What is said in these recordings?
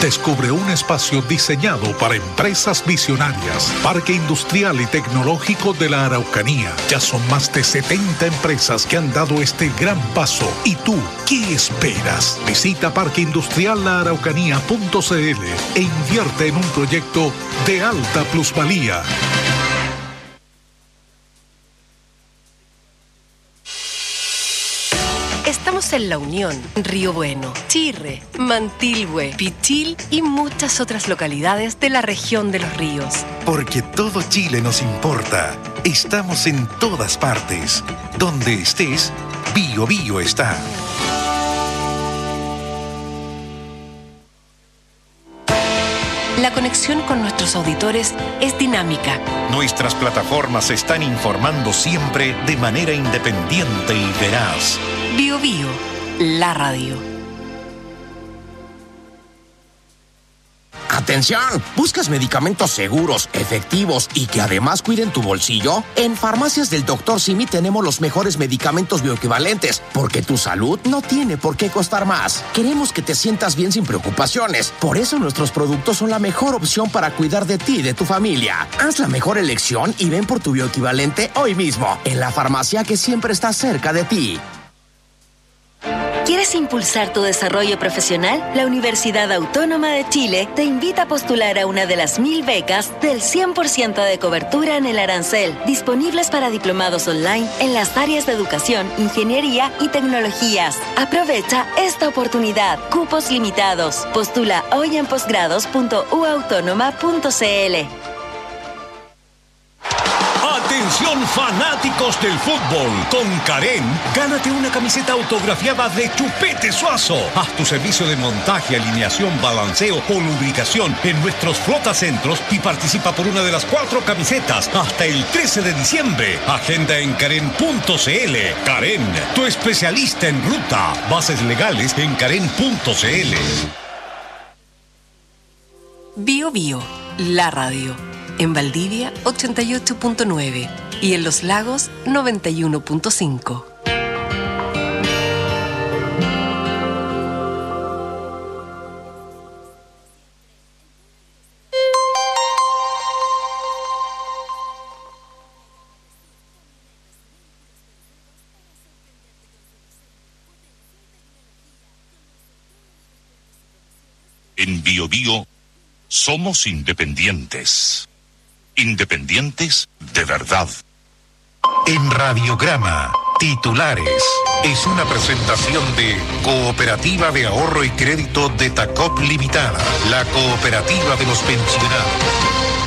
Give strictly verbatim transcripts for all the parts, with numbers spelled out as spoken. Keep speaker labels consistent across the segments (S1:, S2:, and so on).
S1: Descubre un espacio diseñado para empresas visionarias. Parque Industrial y Tecnológico de la Araucanía. Ya son más de setenta empresas que han dado este gran paso. ¿Y tú, qué esperas? Visita parque industrial la araucanía punto c l e invierte en un proyecto de alta plusvalía.
S2: Estamos en La Unión, Río Bueno, Chirre, Mantilhue, Pichil y muchas otras localidades de la región de los ríos.
S3: Porque todo Chile nos importa. Estamos en todas partes. Donde estés, Bio Bio está.
S2: La conexión con nuestros auditores es dinámica.
S3: Nuestras plataformas están informando siempre de manera independiente y veraz.
S2: Bio Bio, la radio.
S4: ¡Atención! ¿Buscas medicamentos seguros, efectivos y que además cuiden tu bolsillo? En Farmacias del doctor Simi tenemos los mejores medicamentos bioequivalentes, porque tu salud no tiene por qué costar más. Queremos que te sientas bien sin preocupaciones. Por eso nuestros productos son la mejor opción para cuidar de ti y de tu familia. Haz la mejor elección y ven por tu bioequivalente hoy mismo, en la farmacia que siempre está cerca de ti.
S5: ¿Quieres impulsar tu desarrollo profesional? La Universidad Autónoma de Chile te invita a postular a una de las mil becas del cien por ciento de cobertura en el arancel, disponibles para diplomados online en las áreas de educación, ingeniería y tecnologías. Aprovecha esta oportunidad. Cupos limitados. Postula hoy en posgrados punto u autónoma punto c l.
S6: Atención fanáticos del fútbol, con Karen, gánate una camiseta autografiada de Chupete Suazo. Haz tu servicio de montaje, alineación, balanceo o lubricación en nuestros flotacentros y participa por una de las cuatro camisetas hasta el trece de diciembre. Agenda en karen punto c l. Karen, tu especialista en ruta. Bases legales en karen punto c l.
S2: Bio Bio, la radio. En Valdivia, ochenta y ocho punto nueve y en Los Lagos, noventa y uno punto cinco.
S7: En Bio Bio somos independientes. Independientes de verdad.
S3: En Radiograma, titulares. Es una presentación de Cooperativa de Ahorro y Crédito de Tacop Limitada, la cooperativa de los pensionados.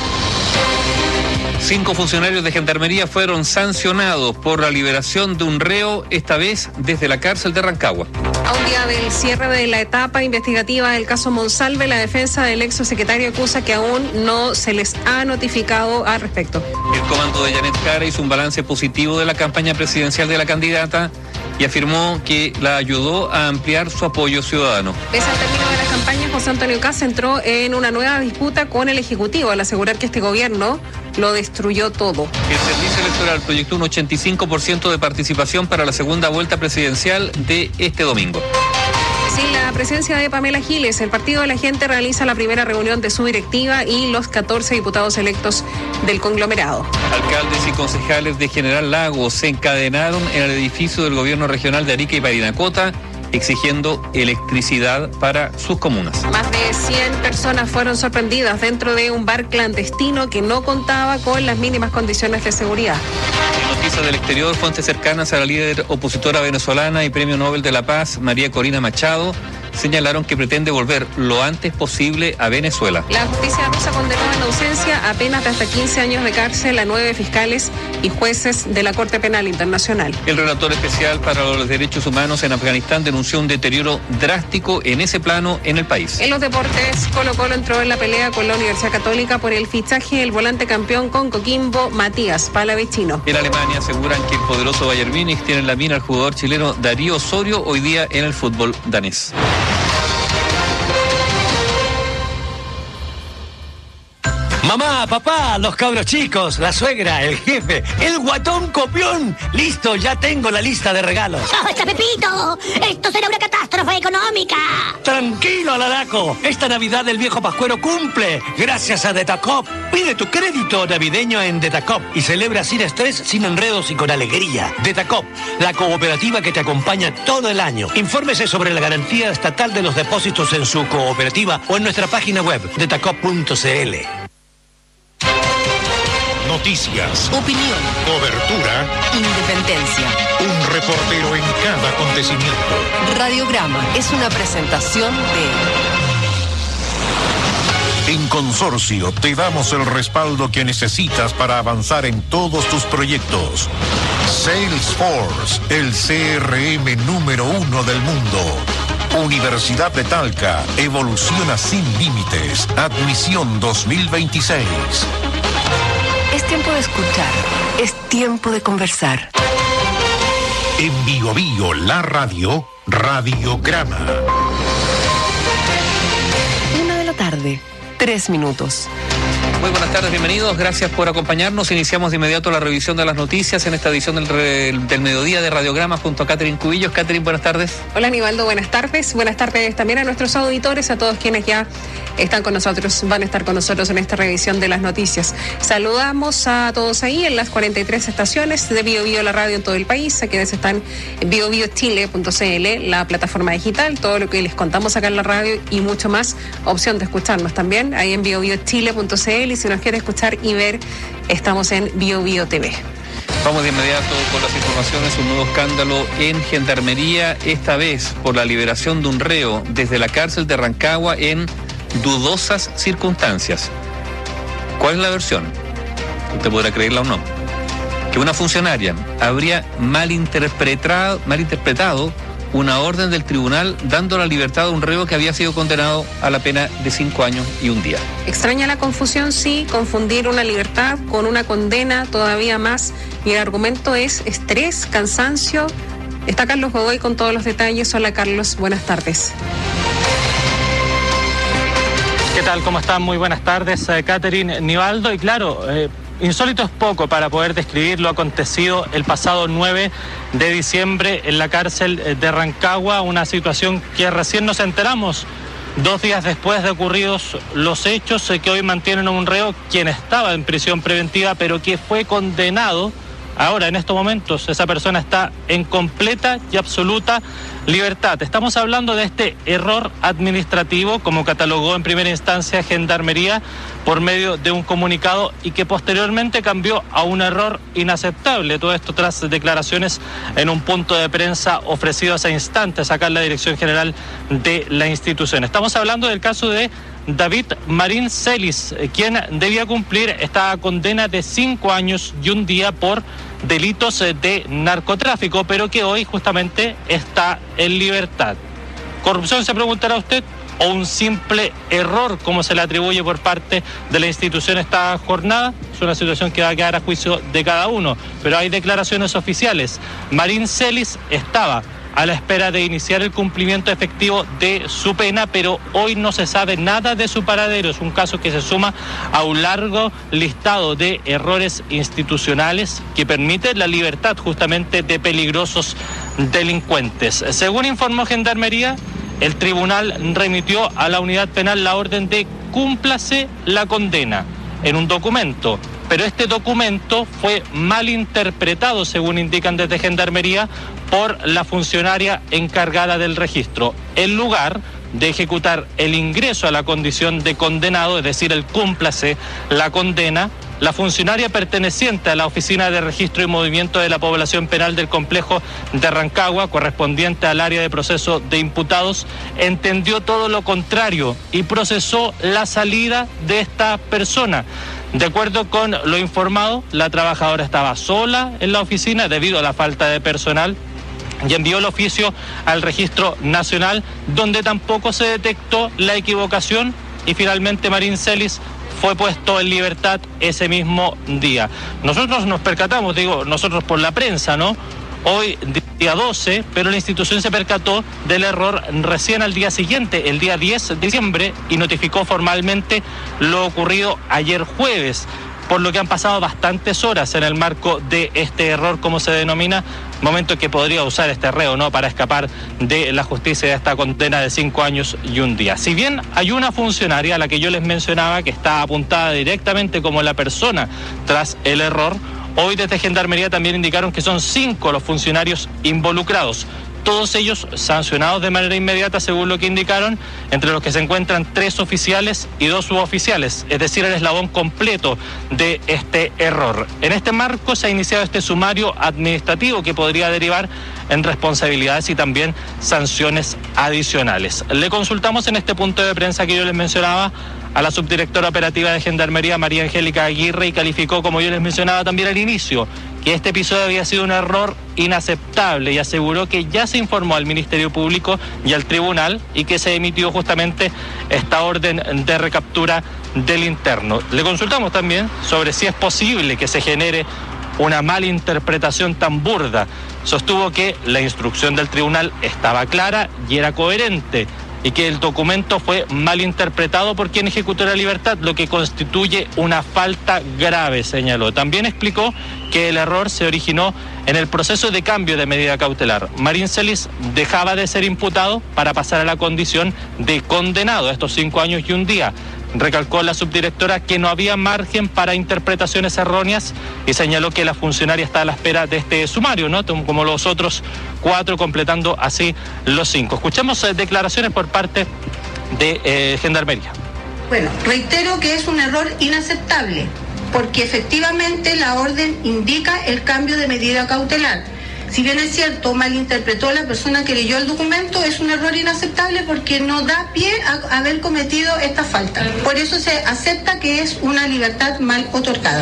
S8: Cinco funcionarios de Gendarmería fueron sancionados por la liberación de un reo, esta vez desde la cárcel de Rancagua.
S9: A un día del cierre de la etapa investigativa del caso Monsalve, la defensa del ex secretario acusa que aún no se les ha notificado al respecto.
S8: El comando de Janet Jara hizo un balance positivo de la campaña presidencial de la candidata y afirmó que la ayudó a ampliar su apoyo ciudadano.
S9: Pese al término de la campaña, José Antonio Kast entró en una nueva disputa con el Ejecutivo al asegurar que este gobierno lo destruyó todo.
S8: El Servicio Electoral proyectó un ochenta y cinco por ciento de participación para la segunda vuelta presidencial de este domingo.
S9: Sin la presencia de Pamela Giles, el Partido de la Gente realiza la primera reunión de su directiva y los catorce diputados electos del conglomerado.
S8: Alcaldes y concejales de General Lagos se encadenaron en el edificio del gobierno regional de Arica y Parinacota, exigiendo electricidad para sus comunas.
S9: Más de cien personas fueron sorprendidas dentro de un bar clandestino que no contaba con las mínimas condiciones de seguridad.
S8: En noticias del exterior, fuentes cercanas a la líder opositora venezolana y Premio Nobel de la Paz, María Corina Machado, señalaron que pretende volver lo antes posible a Venezuela.
S9: La justicia rusa condenó en ausencia a penas de hasta quince años de cárcel a nueve fiscales y jueces de la Corte Penal Internacional.
S8: El relator especial para los derechos humanos en Afganistán denunció un deterioro drástico en ese plano en el país.
S9: En los deportes, Colo Colo entró en la pelea con la Universidad Católica por el fichaje del volante campeón con Coquimbo, Matías Palavecino.
S8: En Alemania aseguran que el poderoso Bayern Múnich tiene en la mina al jugador chileno Darío Osorio hoy día en el fútbol danés.
S10: Mamá, papá, los cabros chicos, la suegra, el jefe, el guatón copión. Listo, ya tengo la lista de regalos.
S11: ¡Basta, Pepito! ¡Esto será una catástrofe económica!
S10: Tranquilo, Alaraco. Esta Navidad el viejo Pascuero cumple. Gracias a Detacop. Pide tu crédito navideño en Detacop y celebra sin estrés, sin enredos y con alegría. Detacop, la cooperativa que te acompaña todo el año. Infórmese sobre la garantía estatal de los depósitos en su cooperativa o en nuestra página web, detacop punto c l.
S3: Noticias,
S2: Opinión,
S3: cobertura,
S2: independencia.
S3: un reportero en cada acontecimiento.
S2: Radiograma es una presentación de...
S3: En Consorcio te damos el respaldo que necesitas para avanzar en todos tus proyectos. Salesforce, el C R M número uno del mundo. Universidad de Talca, evoluciona sin límites. Admisión dos mil veintiséis.
S2: Es tiempo de escuchar, es tiempo de conversar.
S3: En Bio Bio, la radio, Radiograma.
S2: Una de la tarde, tres minutos.
S8: Muy buenas tardes, bienvenidos, gracias por acompañarnos. Iniciamos de inmediato la revisión de las noticias en esta edición del, re, del mediodía de Radiograma junto a Catherine Cubillos. Catherine, buenas tardes.
S9: Hola, Aníbaldo, buenas tardes. Buenas tardes también a nuestros auditores, a todos quienes ya están con nosotros, van a estar con nosotros en esta revisión de las noticias. Saludamos a todos ahí en las cuarenta y tres estaciones de Bio Bio, la radio en todo el país, a quienes están en bio bio chile punto c l, la plataforma digital, todo lo que les contamos acá en la radio y mucho más, opción de escucharnos también ahí en bio bio chile punto c l, y si nos quiere escuchar y ver, estamos en Bio Bio T V.
S8: Vamos de inmediato con las informaciones. Un nuevo escándalo en Gendarmería, esta vez por la liberación de un reo desde la cárcel de Rancagua en dudosas circunstancias. ¿Cuál es la versión? Usted podrá creerla o no. Que una funcionaria habría malinterpretado, malinterpretado una orden del tribunal dando la libertad a un reo que había sido condenado a la pena de cinco años y un día.
S9: Extraña la confusión, sí, confundir una libertad con una condena todavía más. Y el argumento es estrés, cansancio. Está Carlos Godoy con todos los detalles. Hola, Carlos, buenas tardes.
S12: ¿Qué tal? ¿Cómo están? Muy buenas tardes, eh, Catherine, Nivaldo. Y claro, eh, insólito es poco para poder describir lo acontecido el pasado nueve de diciembre en la cárcel de Rancagua, una situación que recién nos enteramos dos días después de ocurridos los hechos, eh, que hoy mantienen a un reo quien estaba en prisión preventiva pero que fue condenado. Ahora, en estos momentos, esa persona está en completa y absoluta libertad. Estamos hablando de este error administrativo, como catalogó en primera instancia Gendarmería por medio de un comunicado y que posteriormente cambió a un error inaceptable. Todo esto tras declaraciones en un punto de prensa ofrecido hace instantes acá en la Dirección General de la institución. Estamos hablando del caso de David Marín Celis, quien debía cumplir esta condena de cinco años y un día por delitos de narcotráfico, pero que hoy justamente está en libertad. ¿Corrupción, se preguntará usted, o un simple error como se le atribuye por parte de la institución esta jornada? Es una situación que va a quedar a juicio de cada uno, pero hay declaraciones oficiales. Marín Celis estaba a la espera de iniciar el cumplimiento efectivo de su pena, pero hoy no se sabe nada de su paradero. Es un caso que se suma a un largo listado de errores institucionales que permiten la libertad justamente de peligrosos delincuentes. Según informó Gendarmería, el tribunal remitió a la unidad penal la orden de cúmplase la condena en un documento, pero este documento fue malinterpretado, según indican desde Gendarmería, por la funcionaria encargada del registro. En lugar de ejecutar el ingreso a la condición de condenado, es decir, el cúmplase la condena, la funcionaria perteneciente a la Oficina de Registro y Movimiento de la Población Penal del Complejo de Rancagua, correspondiente al área de proceso de imputados, entendió todo lo contrario y procesó la salida de esta persona. De acuerdo con lo informado, la trabajadora estaba sola en la oficina debido a la falta de personal y envió el oficio al Registro Nacional, donde tampoco se detectó la equivocación, y finalmente Marín Celis fue puesto en libertad ese mismo día. Nosotros nos percatamos, digo, nosotros por la prensa, ¿no? Hoy día doce, pero la institución se percató del error recién al día siguiente, el día diez de diciembre, y notificó formalmente lo ocurrido ayer jueves, por lo que han pasado bastantes horas en el marco de este error, como se denomina, momento que podría usar este reo, ¿no?, para escapar de la justicia de esta condena de cinco años y un día. Si bien hay una funcionaria a la que yo les mencionaba que está apuntada directamente como la persona tras el error, hoy desde Gendarmería también indicaron que son cinco los funcionarios involucrados, todos ellos sancionados de manera inmediata, según lo que indicaron, entre los que se encuentran tres oficiales y dos suboficiales, es decir, el eslabón completo de este error. En este marco se ha iniciado este sumario administrativo que podría derivar en responsabilidades y también sanciones adicionales. Le consultamos en este punto de prensa que yo les mencionaba a la subdirectora operativa de Gendarmería, María Angélica Aguirre, y calificó, como yo les mencionaba también al inicio, que este episodio había sido un error inaceptable, y aseguró que ya se informó al Ministerio Público y al Tribunal y que se emitió justamente esta orden de recaptura del interno. Le consultamos también sobre si es posible que se genere una mala interpretación tan burda. Sostuvo que la instrucción del tribunal estaba clara y era coherente, y que el documento fue mal interpretado por quien ejecutó la libertad, lo que constituye una falta grave, señaló. También explicó que el error se originó en el proceso de cambio de medida cautelar. Marín Celis dejaba de ser imputado para pasar a la condición de condenado a estos cinco años y un día. Recalcó la subdirectora que no había margen para interpretaciones erróneas y señaló que la funcionaria está a la espera de este sumario, ¿no?, como los otros cuatro, completando así los cinco. Escuchemos eh, declaraciones por parte de eh, Gendarmería.
S13: Bueno, reitero que es un error inaceptable, porque efectivamente la orden indica el cambio de medida cautelar. Si bien es cierto, malinterpretó la persona que leyó el documento, es un error inaceptable porque no da pie a haber cometido esta falta. Por eso se acepta que es una libertad mal otorgada.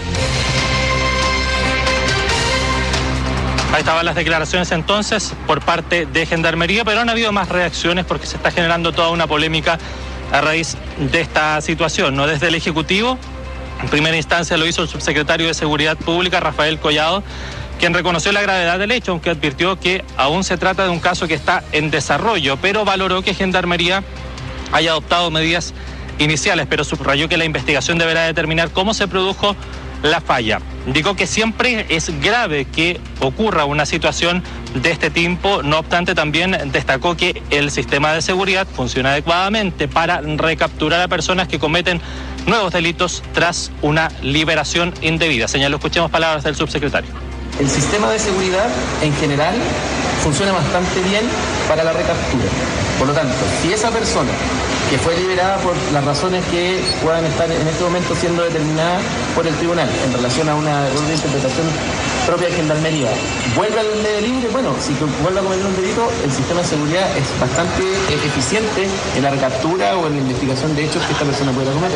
S12: Ahí estaban las declaraciones entonces por parte de Gendarmería, pero han habido más reacciones porque se está generando toda una polémica a raíz de esta situación, ¿no? Desde el Ejecutivo, en primera instancia lo hizo el subsecretario de Seguridad Pública, Rafael Collado, quien reconoció la gravedad del hecho, aunque advirtió que aún se trata de un caso que está en desarrollo, pero valoró que Gendarmería haya adoptado medidas iniciales, pero subrayó que la investigación deberá determinar cómo se produjo la falla. Indicó que siempre es grave que ocurra una situación de este tipo, no obstante también destacó que el sistema de seguridad funciona adecuadamente para recapturar a personas que cometen nuevos delitos tras una liberación indebida. Señaló, escuchemos palabras del subsecretario.
S14: El sistema de seguridad en general funciona bastante bien para la recaptura. Por lo tanto, si esa persona que fue liberada por las razones que puedan estar en este momento siendo determinadas por el tribunal en relación a una error de interpretación propia de Gendarmería, vuelve al medio libre, bueno, si vuelve a cometer un delito, el sistema de seguridad es bastante eficiente en la recaptura o en la investigación de hechos que esta persona pueda cometer.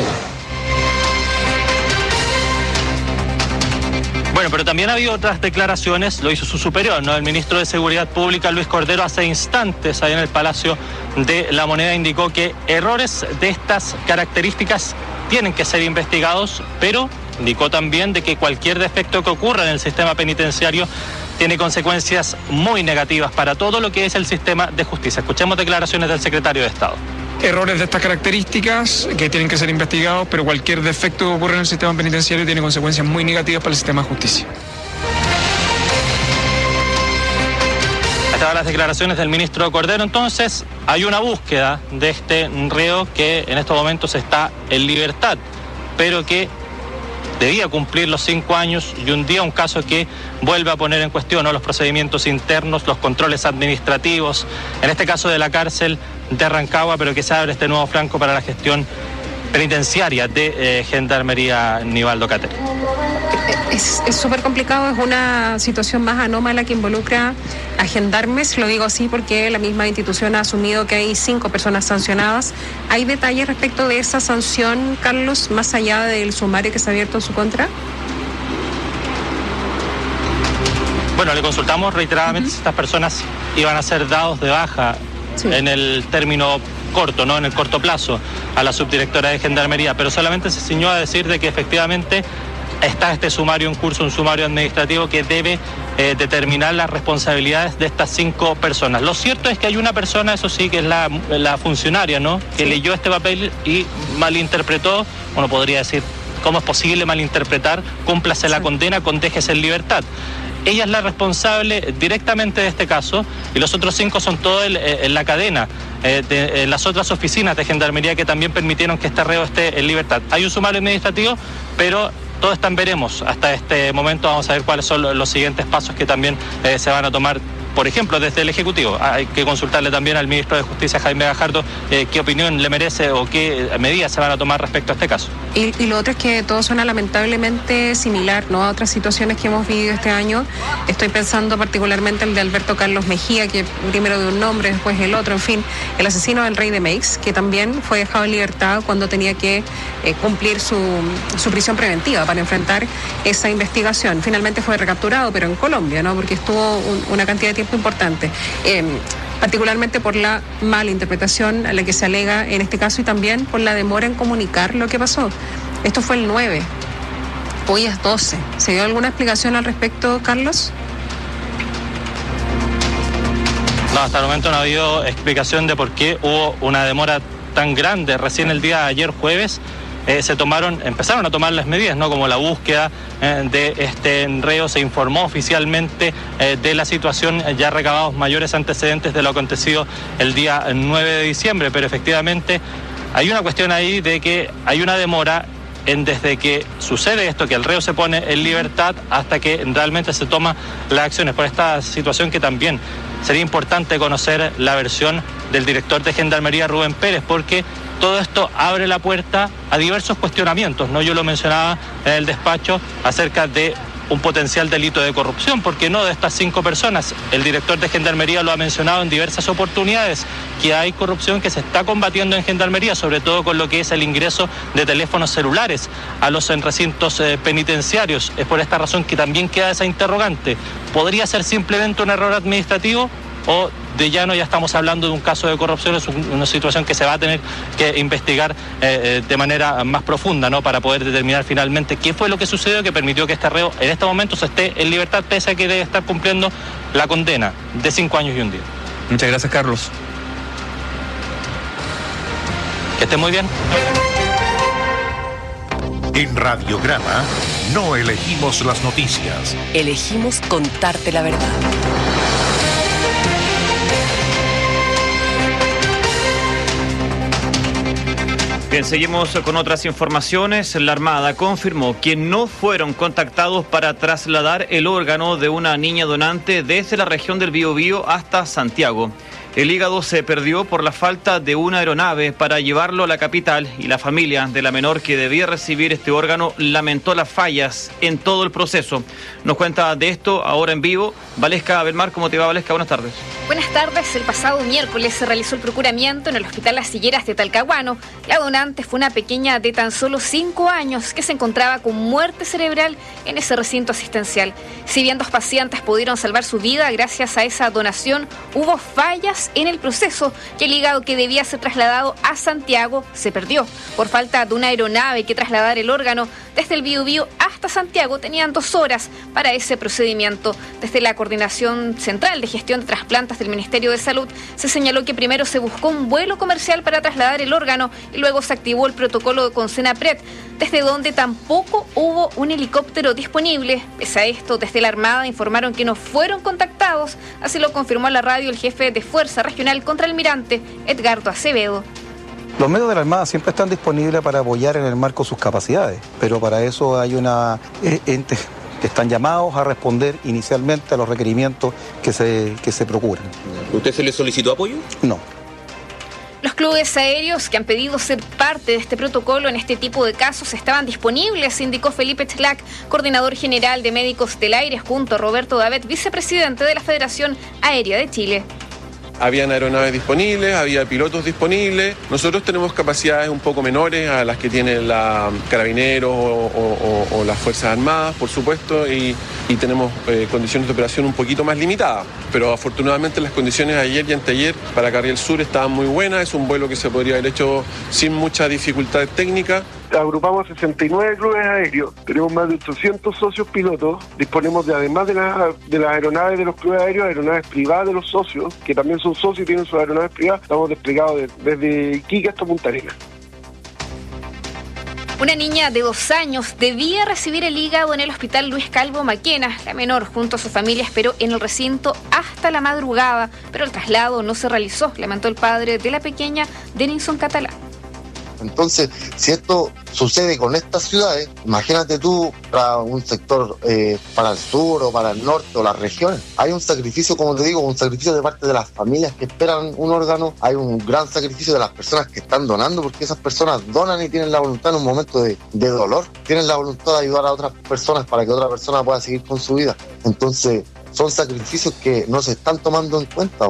S12: Bueno, pero también ha habido otras declaraciones, lo hizo su superior, ¿no? El ministro de Seguridad Pública, Luis Cordero, hace instantes ahí en el Palacio de la Moneda indicó que errores de estas características tienen que ser investigados, pero indicó también de que cualquier defecto que ocurra en el sistema penitenciario tiene consecuencias muy negativas para todo lo que es el sistema de justicia. Escuchemos declaraciones del secretario de Estado.
S15: Errores de estas características que tienen que ser investigados, pero cualquier defecto que ocurra en el sistema penitenciario tiene consecuencias muy negativas para el sistema de justicia.
S12: Estaban las declaraciones del ministro Cordero. Entonces, hay una búsqueda de este reo que en estos momentos está en libertad, pero que debía cumplir los cinco años y un día, un caso que vuelve a poner en cuestión, ¿no?, los procedimientos internos, los controles administrativos, en este caso de la cárcel de Rancagua, pero que se abre este nuevo flanco para la gestión penitenciaria de eh, Gendarmería Nivaldo Cateri.
S9: Es súper complicado, es una situación más anómala que involucra a gendarmes, lo digo así porque la misma institución ha asumido que hay cinco personas sancionadas. ¿Hay detalles respecto de esa sanción, Carlos, más allá del sumario que se ha abierto en su contra?
S12: Bueno, le consultamos reiteradamente uh-huh. si estas personas iban a ser dados de baja sí. en el término corto, ¿no?, en el corto plazo, a la subdirectora de Gendarmería, pero solamente se ciñó a decir de que efectivamente está este sumario en curso, un sumario administrativo que debe eh, determinar las responsabilidades de estas cinco personas. Lo cierto es que hay una persona, eso sí, que es la, la funcionaria, ¿no?, que sí. leyó este papel y malinterpretó, uno podría decir, ¿cómo es posible malinterpretar? Cúmplase sí. la condena, condéjese en libertad. Ella es la responsable directamente de este caso y los otros cinco son todos en la cadena, eh, de, en las otras oficinas de Gendarmería que también permitieron que este reo esté en libertad. Hay un sumario administrativo, pero todo está en veremos. Hasta este momento vamos a ver cuáles son los siguientes pasos que también eh, se van a tomar. Por ejemplo, desde el Ejecutivo, hay que consultarle también al ministro de Justicia, Jaime Gajardo, eh, qué opinión le merece o qué medidas se van a tomar respecto a este caso.
S9: Y, y lo otro es que todo suena lamentablemente similar, ¿no?, a otras situaciones que hemos vivido este año. Estoy pensando particularmente el de Alberto Carlos Mejía, que primero de un nombre, después el otro, en fin, el asesino del Rey de Meix, que también fue dejado en libertad cuando tenía que eh, cumplir su, su prisión preventiva para enfrentar esa investigación. Finalmente fue recapturado, pero en Colombia, ¿no?, porque estuvo un, una cantidad de tiempo importante, eh, particularmente por la mala interpretación a la que se alega en este caso y también por la demora en comunicar lo que pasó. Esto fue el nueve, hoy es doce. ¿Se dio alguna explicación al respecto, Carlos?
S12: No, hasta el momento no ha habido explicación de por qué hubo una demora tan grande. Recién el día de ayer jueves Eh, se tomaron, empezaron a tomar las medidas, ¿no?, como la búsqueda eh, de este reo. Se informó oficialmente eh, de la situación, eh, ya recabados mayores antecedentes de lo acontecido el día nueve de diciembre, pero efectivamente hay una cuestión ahí de que hay una demora en desde que sucede esto, que el reo se pone en libertad, hasta que realmente se toman las acciones. Por esta situación que también sería importante conocer la versión del director de Gendarmería, Rubén Pérez, porque todo esto abre la puerta a diversos cuestionamientos, ¿no? Yo lo mencionaba en el despacho acerca de un potencial delito de corrupción, porque no de estas cinco personas. El director de Gendarmería lo ha mencionado en diversas oportunidades, que hay corrupción que se está combatiendo en Gendarmería, sobre todo con lo que es el ingreso de teléfonos celulares a los recintos eh, penitenciarios. Es por esta razón que también queda esa interrogante. ¿Podría ser simplemente un error administrativo o de llano ya estamos hablando de un caso de corrupción? Es una situación que se va a tener que investigar eh, de manera más profunda, ¿no?, para poder determinar finalmente qué fue lo que sucedió que permitió que este reo en este momento se esté en libertad, pese a que debe estar cumpliendo la condena de cinco años y un día.
S8: Muchas gracias, Carlos.
S12: Que esté muy bien.
S3: En Radiograma no elegimos las noticias.
S2: Elegimos contarte la verdad.
S16: Bien, seguimos con otras informaciones. La Armada confirmó que no fueron contactados para trasladar el órgano de una niña donante desde la región del Biobío hasta Santiago. El hígado se perdió por la falta de una aeronave para llevarlo a la capital y la familia de la menor que debía recibir este órgano lamentó las fallas en todo el proceso. Nos cuenta de esto ahora en vivo Valesca Belmar. ¿Cómo te va, Valesca? Buenas tardes.
S17: Buenas tardes. El pasado miércoles se realizó el procuramiento en el Hospital Las Higueras de Talcahuano. La donante fue una pequeña de tan solo cinco años que se encontraba con muerte cerebral en ese recinto asistencial. Si bien dos pacientes pudieron salvar su vida gracias a esa donación, hubo fallas en el proceso, que el hígado que debía ser trasladado a Santiago se perdió. Por falta de una aeronave que trasladara el órgano desde el Biobío hasta Santiago, tenían dos horas para ese procedimiento. Desde la Coordinación Central de Gestión de Trasplantes del Ministerio de Salud se señaló que primero se buscó un vuelo comercial para trasladar el órgano y luego se activó el protocolo con Senapred, desde donde tampoco hubo un helicóptero disponible. Pese a esto, desde la Armada informaron que no fueron contactados, así lo confirmó a la radio el jefe de Fuerza Regional Contraalmirante, Edgardo Acevedo.
S18: Los medios de la Armada siempre están disponibles para apoyar en el marco sus capacidades, pero para eso hay una eh, ente que están llamados a responder inicialmente a los requerimientos que se, que se procuran.
S19: ¿Usted se le solicitó apoyo?
S18: No.
S17: Los clubes aéreos que han pedido ser parte de este protocolo en este tipo de casos estaban disponibles, indicó Felipe Tlac, coordinador general de Médicos del Aire, junto a Roberto Davet, vicepresidente de la Federación Aérea de Chile.
S20: Habían aeronaves disponibles, había pilotos disponibles. Nosotros tenemos capacidades un poco menores a las que tienen la Carabineros o, o, o, o las Fuerzas Armadas, por supuesto, y, y tenemos eh, condiciones de operación un poquito más limitadas. Pero afortunadamente las condiciones ayer y anteayer para Carriel Sur estaban muy buenas. Es un vuelo que se podría haber hecho sin mucha dificultad técnica.
S21: agrupamos sesenta y nueve clubes aéreos, tenemos más de ochocientos socios pilotos, disponemos de, además de, la, de las aeronaves de los clubes aéreos, aeronaves privadas de los socios, que también son socios y tienen sus aeronaves privadas. Estamos desplegados de, desde Iquique hasta Punta Arenas.
S17: Una niña de dos años debía recibir el hígado en el hospital Luis Calvo Maquena. La menor, junto a su familia, esperó en el recinto hasta la madrugada, pero el traslado no se realizó, lamentó el padre de la pequeña, Denison Catalán.
S22: Entonces, si esto sucede con estas ciudades, imagínate tú para un sector eh, para el sur o para el norte o las regiones. Hay un sacrificio, como te digo, un sacrificio de parte de las familias que esperan un órgano. Hay un gran sacrificio de las personas que están donando, porque esas personas donan y tienen la voluntad en un momento de, de dolor. Tienen la voluntad de ayudar a otras personas para que otra persona pueda seguir con su vida. Entonces, son sacrificios que no se están tomando en cuenta.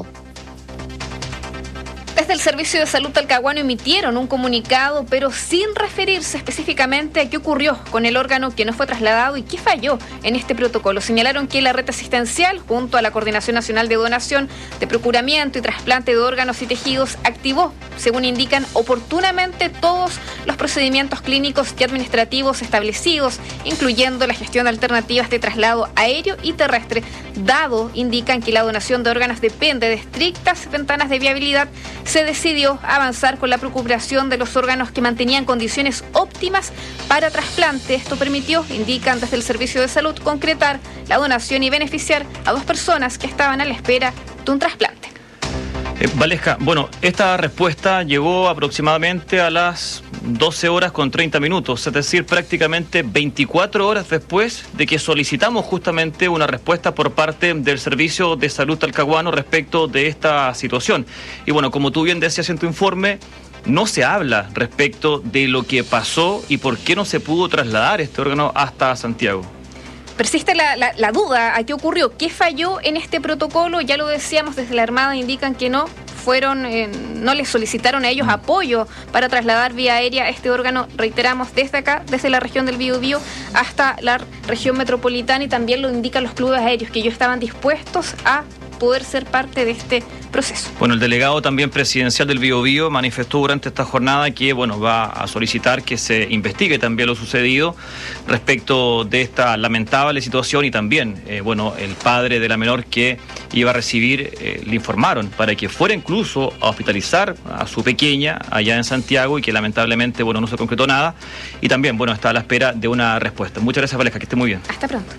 S17: Desde el Servicio de Salud Talcahuano emitieron un comunicado, pero sin referirse específicamente a qué ocurrió con el órgano que no fue trasladado y qué falló en este protocolo. Señalaron que la red asistencial, junto a la Coordinación Nacional de Donación, de Procuramiento y Trasplante de Órganos y Tejidos, activó, según indican, oportunamente todos los procedimientos clínicos y administrativos establecidos, incluyendo la gestión de alternativas de traslado aéreo y terrestre, dado, indican, que la donación de órganos depende de estrictas ventanas de viabilidad. Se decidió avanzar con la procuración de los órganos que mantenían condiciones óptimas para trasplante. Esto permitió, indican desde el Servicio de Salud, concretar la donación y beneficiar a dos personas que estaban a la espera de un trasplante.
S16: Eh, Valesca, bueno, esta respuesta llegó aproximadamente a las doce horas con treinta minutos, es decir, prácticamente veinticuatro horas después de que solicitamos justamente una respuesta por parte del Servicio de Salud Talcahuano respecto de esta situación. Y bueno, como tú bien decías en tu informe, no se habla respecto de lo que pasó y por qué no se pudo trasladar este órgano hasta Santiago.
S17: Persiste la, la, la duda a qué ocurrió, qué falló en este protocolo. Ya lo decíamos, desde la Armada indican que no fueron, eh, no les solicitaron a ellos apoyo para trasladar vía aérea este órgano, reiteramos, desde acá, desde la región del Biobío hasta la región metropolitana, y también lo indican los clubes aéreos, que ellos estaban dispuestos a poder ser parte de este proceso. Bueno, el delegado también presidencial del Biobío manifestó durante esta jornada que, bueno, va a solicitar que se investigue también lo sucedido respecto de esta lamentable situación, y también, eh, bueno, el padre de la menor que iba a recibir, eh, le informaron para que fuera incluso a hospitalizar a su pequeña allá en Santiago, y que lamentablemente, bueno, no se concretó nada, y también, bueno, está a la espera de una respuesta. Muchas gracias, Valesca, que esté muy bien. Hasta pronto.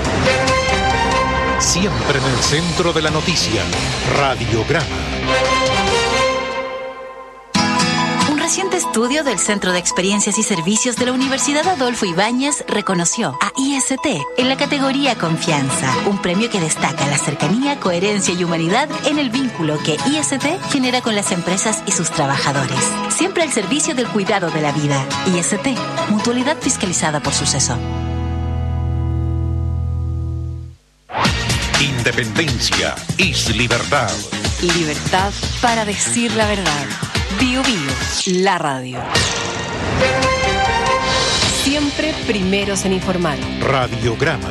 S1: Siempre en el centro de la noticia, Radiograma.
S23: Un reciente estudio del Centro de Experiencias y Servicios de la Universidad Adolfo Ibáñez reconoció a I S T en la categoría Confianza, un premio que destaca la cercanía, coherencia y humanidad en el vínculo que I S T genera con las empresas y sus trabajadores. Siempre al servicio del cuidado de la vida. I S T, mutualidad fiscalizada por Suceso.
S3: Independencia es libertad.
S2: Libertad para decir la verdad. Bio Bio, la radio. Siempre primeros en informar.
S1: Radiograma.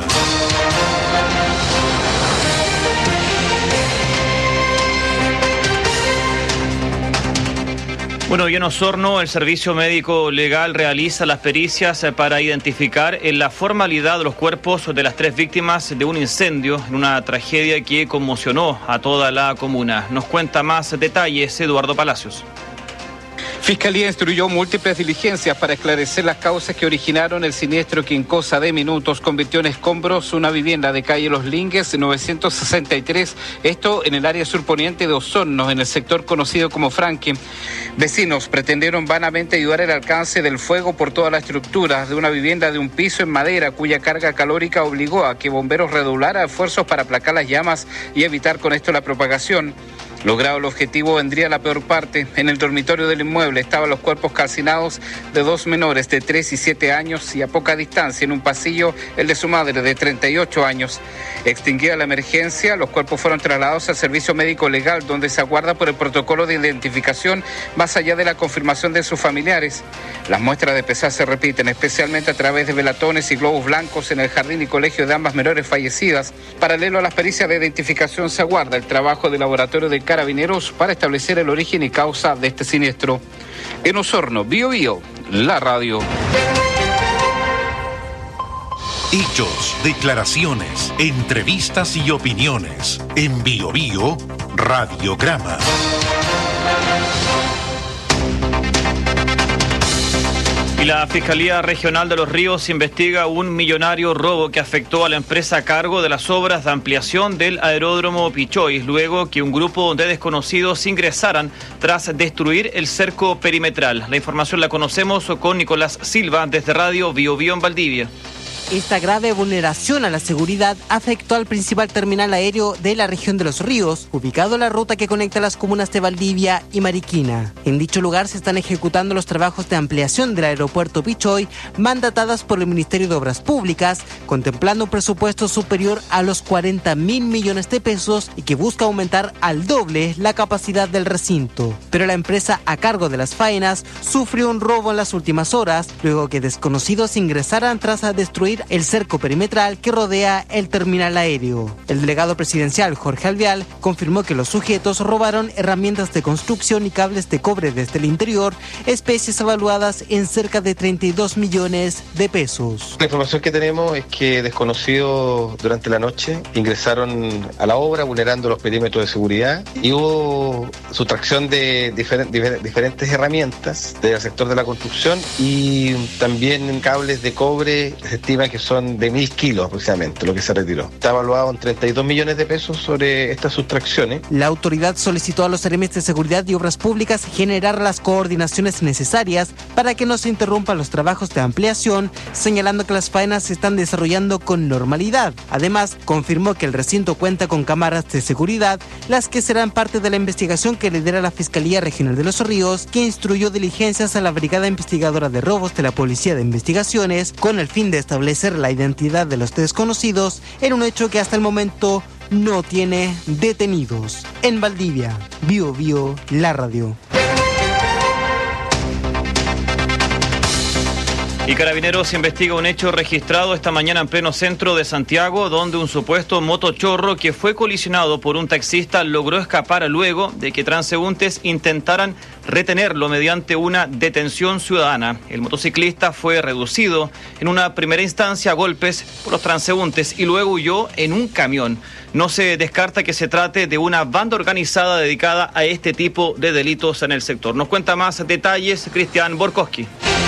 S16: Bueno, y en Osorno, el Servicio Médico Legal realiza las pericias para identificar en la formalidad los cuerpos de las tres víctimas de un incendio en una tragedia que conmocionó a toda la comuna. Nos cuenta más detalles Eduardo Palacios.
S24: Fiscalía instruyó múltiples diligencias para esclarecer las causas que originaron el siniestro que en cosa de minutos convirtió en escombros una vivienda de calle Los Lingues novecientos sesenta y tres, esto en el área surponiente de Osorno, en el sector conocido como Franque. Vecinos pretendieron vanamente ayudar el alcance del fuego por toda la estructura de una vivienda de un piso en madera cuya carga calórica obligó a que bomberos redoblaran esfuerzos para aplacar las llamas y evitar con esto la propagación. Logrado el objetivo, vendría la peor parte. En el dormitorio del inmueble estaban los cuerpos calcinados de dos menores de tres y siete años, y a poca distancia, en un pasillo, el de su madre de treinta y ocho años. Extinguida la emergencia, los cuerpos fueron trasladados al Servicio Médico Legal, donde se aguarda por el protocolo de identificación más allá de la confirmación de sus familiares. Las muestras de pesar se repiten, especialmente a través de velatones y globos blancos en el jardín y colegio de ambas menores fallecidas. Paralelo a las pericias de identificación, se aguarda el trabajo del laboratorio de Carabineros para establecer el origen y causa de este siniestro. En Osorno, Bio Bio, la radio.
S3: Hechos, declaraciones, entrevistas y opiniones. En Bio Bio, Radiograma.
S16: Y la Fiscalía Regional de Los Ríos investiga un millonario robo que afectó a la empresa a cargo de las obras de ampliación del aeródromo Pichoy, luego que un grupo de desconocidos ingresaran tras destruir el cerco perimetral. La información la conocemos con Nicolás Silva desde Radio Bio Bio en Valdivia.
S4: Esta grave vulneración a la seguridad afectó al principal terminal aéreo de la región de Los Ríos, ubicado en la ruta que conecta las comunas de Valdivia y Mariquina. En dicho lugar se están ejecutando los trabajos de ampliación del aeropuerto Pichoy, mandatadas por el Ministerio de Obras Públicas, contemplando un presupuesto superior a los cuarenta mil millones de pesos y que busca aumentar al doble la capacidad del recinto. Pero la empresa a cargo de las faenas sufrió un robo en las últimas horas, luego que desconocidos ingresaran tras a destruir el cerco perimetral que rodea el terminal aéreo. El delegado presidencial Jorge Alvear confirmó que los sujetos robaron herramientas de construcción y cables de cobre desde el interior, especies evaluadas en cerca de treinta y dos millones de pesos.
S5: La información que tenemos es que desconocidos durante la noche ingresaron a la obra vulnerando los perímetros de seguridad y hubo sustracción de difer- difer- diferentes herramientas del sector de la construcción y también cables de cobre. Se estima que son de mil kilos aproximadamente lo que se retiró. Está evaluado en treinta y dos millones de pesos sobre estas sustracciones.
S4: La autoridad solicitó a los seremios de seguridad y obras públicas generar las coordinaciones necesarias para que no se interrumpan los trabajos de ampliación, señalando que las faenas se están desarrollando con normalidad. Además, confirmó que el recinto cuenta con cámaras de seguridad, las que serán parte de la investigación que lidera la Fiscalía Regional de Los Ríos, que instruyó diligencias a la Brigada Investigadora de Robos de la Policía de Investigaciones con el fin de establecer la identidad de los desconocidos en un hecho que hasta el momento no tiene detenidos. En Valdivia, Bio Bio, la radio.
S16: Y Carabineros investiga un hecho registrado esta mañana en pleno centro de Santiago, donde un supuesto motochorro que fue colisionado por un taxista logró escapar luego de que transeúntes intentaran retenerlo mediante una detención ciudadana. El motociclista fue reducido en una primera instancia a golpes por los transeúntes y luego huyó en un camión. No se descarta que se trate de una banda organizada dedicada a este tipo de delitos en el sector. Nos cuenta más detalles Cristian Borkowski.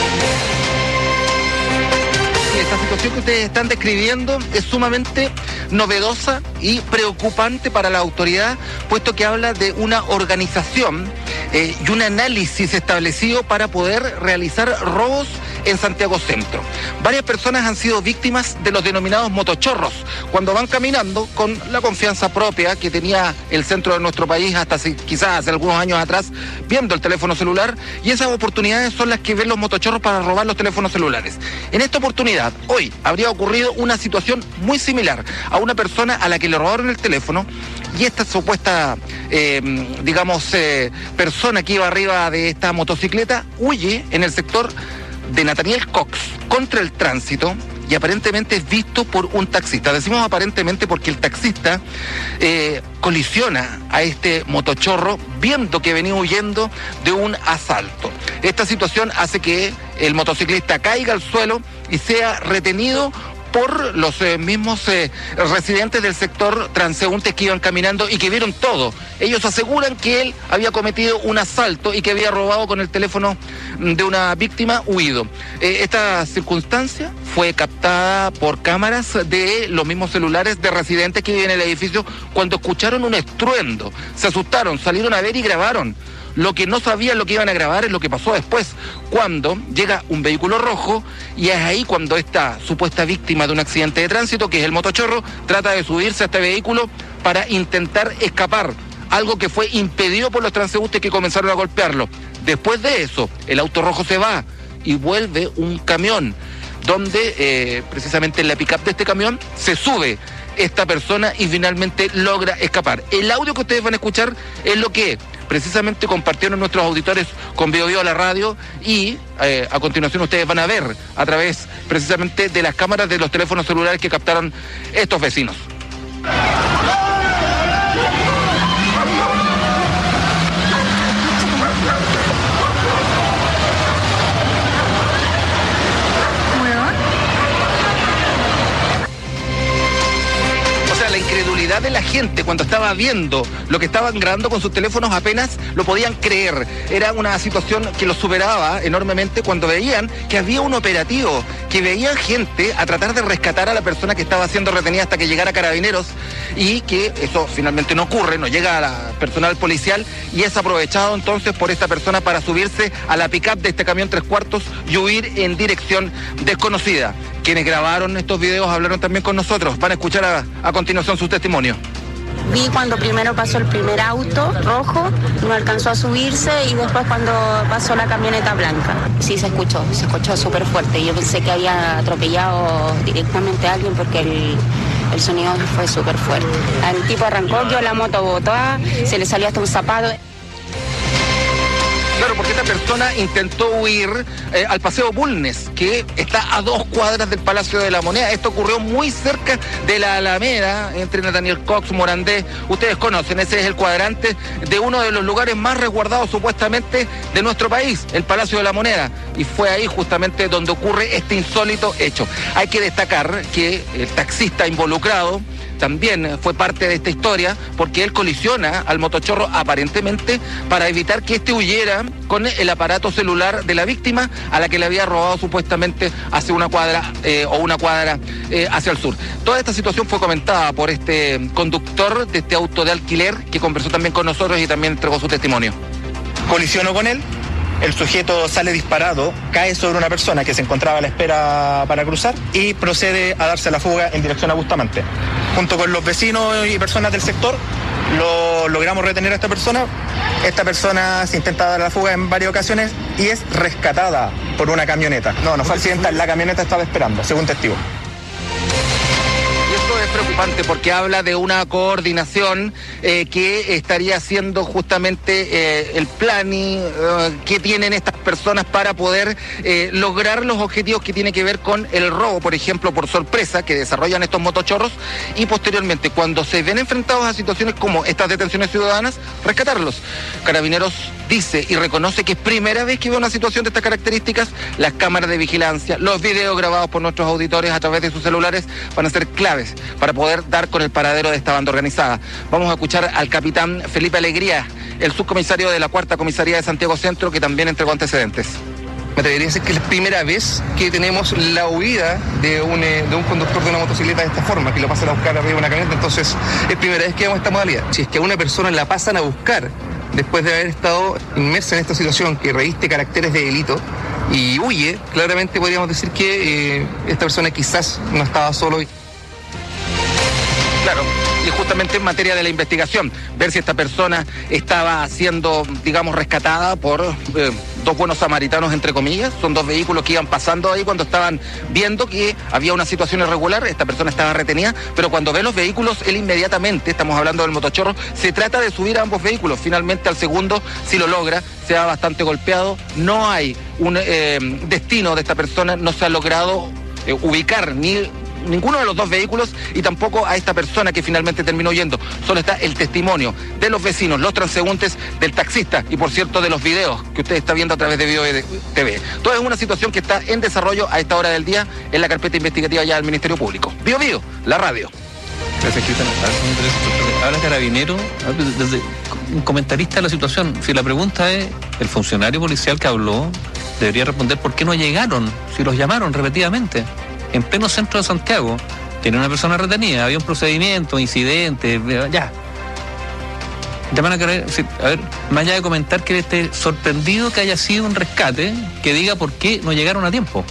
S6: Esta situación que ustedes están describiendo es sumamente novedosa y preocupante para la autoridad, puesto que habla de una organización eh, y un análisis establecido para poder realizar robos en Santiago Centro. Varias personas han sido víctimas de los denominados motochorros, cuando van caminando con la confianza propia que tenía el centro de nuestro país hasta hace, quizás hace algunos años atrás, viendo el teléfono celular, y esas oportunidades son las que ven los motochorros para robar los teléfonos celulares. En esta oportunidad, hoy, habría ocurrido una situación muy similar a una persona a la que le robaron el teléfono, y esta supuesta, eh, digamos, eh, persona que iba arriba de esta motocicleta huye en el sector de Nathaniel Cox contra el tránsito y aparentemente es visto por un taxista. Decimos aparentemente porque el taxista eh, colisiona a este motochorro viendo que venía huyendo de un asalto. Esta situación hace que el motociclista caiga al suelo y sea retenido por los eh, mismos eh, residentes del sector transeúntes que iban caminando y que vieron todo. Ellos aseguran que él había cometido un asalto y que había robado con el teléfono de una víctima huido. Eh, esta circunstancia fue captada por cámaras de los mismos celulares de residentes que viven en el edificio cuando escucharon un estruendo. Se asustaron, salieron a ver y grabaron. Lo que no sabían lo que iban a grabar es lo que pasó después, cuando llega un vehículo rojo y es ahí cuando esta supuesta víctima de un accidente de tránsito, que es el motochorro, trata de subirse a este vehículo para intentar escapar, algo que fue impedido por los transeúntes que comenzaron a golpearlo. Después de eso, el auto rojo se va y vuelve un camión, donde eh, precisamente en la pick-up de este camión se sube esta persona y finalmente logra escapar. El audio que ustedes van a escuchar es lo que precisamente compartieron nuestros auditores con Bio Bio a la radio y eh, a continuación ustedes van a ver a través precisamente de las cámaras de los teléfonos celulares que captaron estos vecinos. incredulidad de la gente cuando estaba viendo lo que estaban grabando con sus teléfonos apenas lo podían creer. Era una situación que los superaba enormemente cuando veían que había un operativo, que veían gente a tratar de rescatar a la persona que estaba siendo retenida hasta que llegara Carabineros, y que eso finalmente no ocurre, no llega a la personal policial y es aprovechado entonces por esta persona para subirse a la pick-up de este camión tres cuartos y huir en dirección desconocida. Quienes grabaron estos videos hablaron también con nosotros. Van a escuchar a, a continuación sus testimonios.
S7: Vi cuando primero pasó el primer auto rojo, no alcanzó a subirse, y después cuando pasó la camioneta blanca.
S10: Sí, se escuchó, se escuchó súper fuerte. Yo pensé que había atropellado directamente a alguien porque el, el sonido fue súper fuerte. El tipo arrancó, dio la moto botó, se le salió hasta un zapato.
S6: Claro, porque esta persona intentó huir eh, al Paseo Bulnes, que está a dos cuadras del Palacio de la Moneda. Esto ocurrió muy cerca de la Alameda, entre Nathaniel Cox, Morandé. Ustedes conocen, ese es el cuadrante de uno de los lugares más resguardados supuestamente de nuestro país, el Palacio de la Moneda. Y fue ahí justamente donde ocurre este insólito hecho. Hay que destacar que el taxista involucrado también fue parte de esta historia, porque él colisiona al motochorro aparentemente para evitar que éste huyera con el aparato celular de la víctima, a la que le había robado supuestamente hacia una cuadra eh, o una cuadra eh, hacia el sur. Toda esta situación fue comentada por este conductor de este auto de alquiler, que conversó también con nosotros y también entregó su testimonio.
S11: Colisionó con él. El sujeto sale disparado, cae sobre una persona que se encontraba a la espera para cruzar y procede a darse la fuga en dirección a Bustamante. Junto con los vecinos y personas del sector, lo logramos retener a esta persona. Esta persona se intenta dar la fuga en varias ocasiones y es rescatada por una camioneta. No, no fue accidental, la camioneta estaba esperando, según testigo.
S6: Es preocupante porque habla de una coordinación eh, que estaría haciendo justamente eh, el planning eh, que tienen estas personas para poder eh, lograr los objetivos que tiene que ver con el robo, por ejemplo, por sorpresa, que desarrollan estos motochorros, y posteriormente, cuando se ven enfrentados a situaciones como estas detenciones ciudadanas, rescatarlos. Carabineros dice y reconoce que es primera vez que ve una situación de estas características. Las cámaras de vigilancia, los videos grabados por nuestros auditores a través de sus celulares van a ser claves para poder dar con el paradero de esta banda organizada. Vamos a escuchar al capitán Felipe Alegría, el subcomisario de la Cuarta Comisaría de Santiago Centro, que también entregó antecedentes.
S11: Me atrevería a decir que es la primera vez que tenemos la huida de un, de un conductor de una motocicleta de esta forma, que lo pasan a buscar arriba de una camioneta. Entonces, es primera vez que vemos esta modalidad. Si es que a una persona la pasan a buscar después de haber estado inmersa en esta situación que reviste caracteres de delito y huye, claramente podríamos decir que eh, esta persona quizás no estaba solo.
S6: Claro, y justamente en materia de la investigación, ver si esta persona estaba siendo, digamos, rescatada por eh, dos buenos samaritanos, entre comillas. Son dos vehículos que iban pasando ahí cuando estaban viendo que había una situación irregular. Esta persona estaba retenida, pero cuando ve los vehículos, él inmediatamente, estamos hablando del motochorro, se trata de subir a ambos vehículos. Finalmente, al segundo, si lo logra, se va bastante golpeado. No hay un eh, destino de esta persona, no se ha logrado eh, ubicar ni ninguno de los dos vehículos y tampoco a esta persona que finalmente terminó yendo. Solo está el testimonio de los vecinos, los transeúntes, del taxista y, por cierto, de los videos que usted está viendo a través de Bio T V. Todo es una situación que está en desarrollo a esta hora del día en la carpeta investigativa ya del Ministerio Público. Bio Bio, la radio.
S8: Gracias, Cristian. Habla Carabinero, desde un comentarista de la situación. Si la pregunta es, el funcionario policial que habló debería responder por qué no llegaron, si los llamaron repetidamente. En pleno centro de Santiago, tiene una persona retenida, había un procedimiento, incidente, ya. Te van a querer, a ver, más allá de comentar que esté sorprendido que haya sido un rescate, que diga por qué no llegaron a tiempo.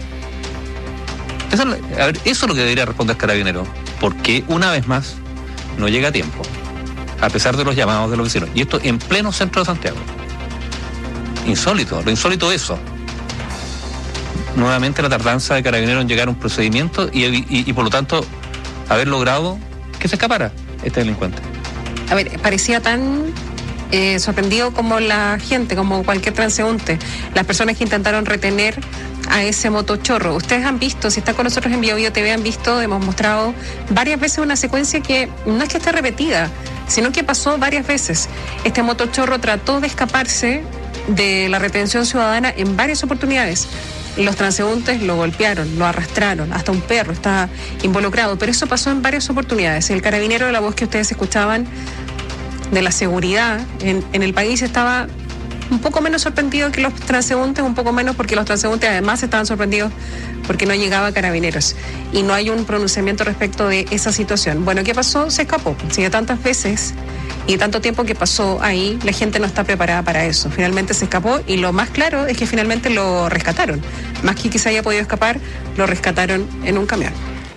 S8: Eso, a ver, eso es lo que debería responder Carabinero. ¿Por qué una vez más no llega a tiempo? A pesar de los llamados de los vecinos. Y esto en pleno centro de Santiago. Insólito, lo insólito es eso. Nuevamente la tardanza de Carabineros en llegar a un procedimiento y, y, y por lo tanto haber logrado que se escapara este delincuente.
S9: A ver, parecía tan eh, sorprendido como la gente, como cualquier transeúnte, las personas que intentaron retener a ese motochorro. Ustedes han visto, si están con nosotros en Bio Bio T V, han visto, hemos mostrado varias veces una secuencia que no es que esté repetida, sino que pasó varias veces. Este motochorro trató de escaparse de la retención ciudadana en varias oportunidades. los transeúntes lo golpearon, lo arrastraron, hasta un perro está involucrado, pero eso pasó en varias oportunidades. El carabinero de la voz que ustedes escuchaban de la seguridad en, en el país estaba un poco menos sorprendido que los transeúntes, un poco menos porque los transeúntes además estaban sorprendidos porque no llegaba Carabineros y no hay un pronunciamiento respecto de esa situación. Bueno, ¿qué pasó? Se escapó. Si de tantas veces y de tanto tiempo que pasó ahí, la gente no está preparada para eso. Finalmente se escapó y lo más claro es que finalmente lo rescataron. Más que que se haya podido escapar, lo rescataron en un camión.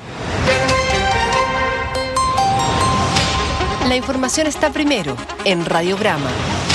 S2: La información está primero en Radiograma.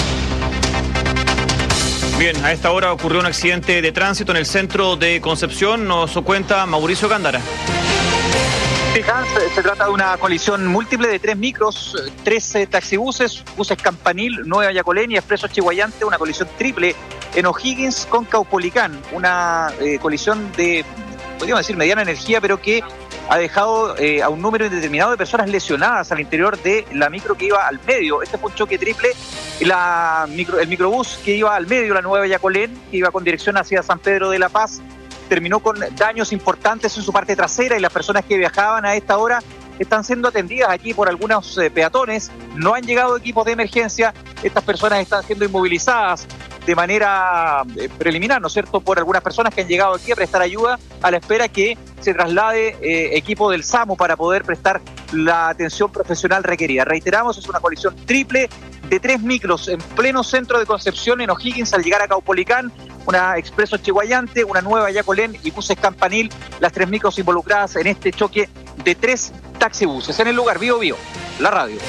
S16: Bien, a esta hora ocurrió un accidente de tránsito en el centro de Concepción. Nos cuenta Mauricio Gándara.
S12: Sí, Hans, se trata de una colisión múltiple de tres micros, trece taxibuses, buses Campanil, Nueva Yacolén y Expreso Chiguayante, una colisión triple en O'Higgins con Caupolicán, una eh, colisión de, podríamos decir, mediana energía, pero que ha dejado eh, a un número indeterminado de personas lesionadas al interior de la micro que iba al medio. Este fue un choque triple. La micro, el microbús que iba al medio, la Nueva Yacolén, que iba con dirección hacia San Pedro de la Paz, terminó con daños importantes en su parte trasera y las personas que viajaban a esta hora están siendo atendidas aquí por algunos eh, peatones. No han llegado equipos de emergencia. Estas personas están siendo inmovilizadas de manera eh, preliminar, ¿no es cierto?, por algunas personas que han llegado aquí a prestar ayuda a la espera que se traslade eh, equipo del SAMU para poder prestar la atención profesional requerida. Reiteramos, es una colisión triple de tres micros en pleno centro de Concepción, en O'Higgins, al llegar a Caupolicán, una Expreso Chiguayante, una Nueva Yacolén y buses Campanil, las tres micros involucradas en este choque de tres taxibuses. En el lugar, Bío Bío, la radio.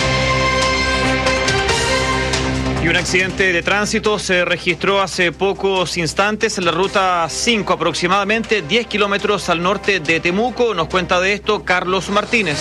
S12: Y un accidente de tránsito se registró hace pocos instantes en la ruta cinco, aproximadamente diez kilómetros al norte de Temuco. Nos cuenta de esto Carlos Martínez.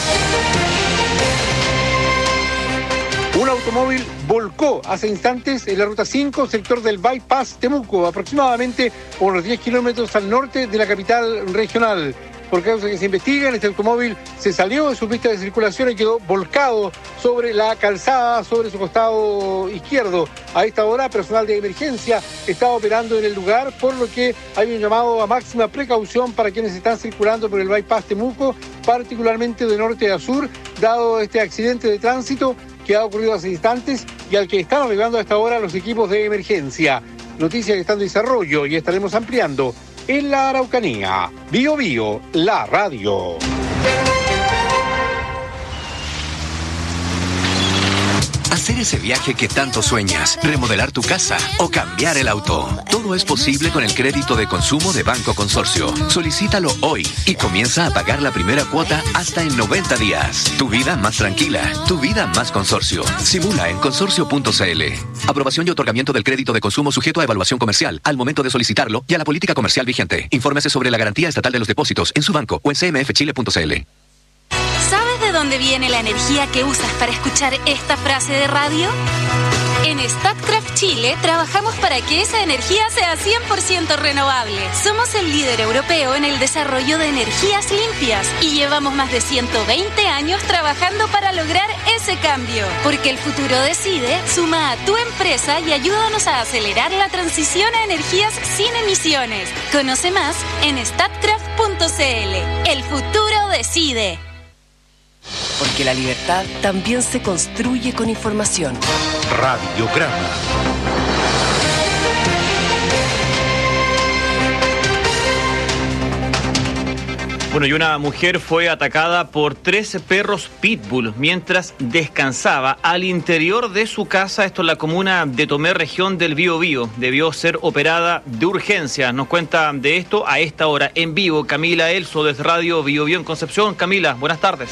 S13: Un automóvil volcó hace instantes en la ruta cinco, sector del Bypass Temuco, aproximadamente unos diez kilómetros al norte de la capital regional. Por causa que se investigan, este automóvil se salió de su pista de circulación y quedó volcado sobre la calzada, sobre su costado izquierdo. A esta hora, personal de emergencia está operando en el lugar, por lo que hay un llamado a máxima precaución para quienes están circulando por el Bypass Temuco, particularmente de norte a sur, dado este accidente de tránsito que ha ocurrido hace instantes y al que están arribando a esta hora los equipos de emergencia. Noticia que está en desarrollo y estaremos ampliando en la Araucanía. Bío Bío, la radio.
S14: Hacer ese viaje que tanto sueñas, remodelar tu casa o cambiar el auto. Todo es posible con el crédito de consumo de Banco Consorcio. Solicítalo hoy y comienza a pagar la primera cuota hasta en noventa días. Tu vida más tranquila, tu vida más Consorcio. Simula en consorcio punto c l. Aprobación y otorgamiento del crédito de consumo sujeto a evaluación comercial al momento de solicitarlo y a la política comercial vigente. Infórmese sobre la garantía estatal de los depósitos en su banco o en c m f chile punto c l.
S23: ¿Sabes de dónde viene la energía que usas para escuchar esta frase de radio? En Statkraft Chile trabajamos para que esa energía sea cien por ciento renovable. Somos el líder europeo en el desarrollo de energías limpias y llevamos más de ciento veinte años trabajando para lograr ese cambio. Porque el futuro decide, suma a tu empresa y ayúdanos a acelerar la transición a energías sin emisiones. Conoce más en statkraft punto c l. El futuro decide.
S2: Porque la libertad también se construye con información.
S3: Radiograma.
S16: Bueno, y una mujer fue atacada por tres perros pitbull mientras descansaba al interior de su casa, esto en la comuna de Tomé, región del Biobío. Debió ser operada de urgencia. Nos cuenta de esto a esta hora en vivo Camila Elso desde Radio Biobío en Concepción. Camila, buenas tardes.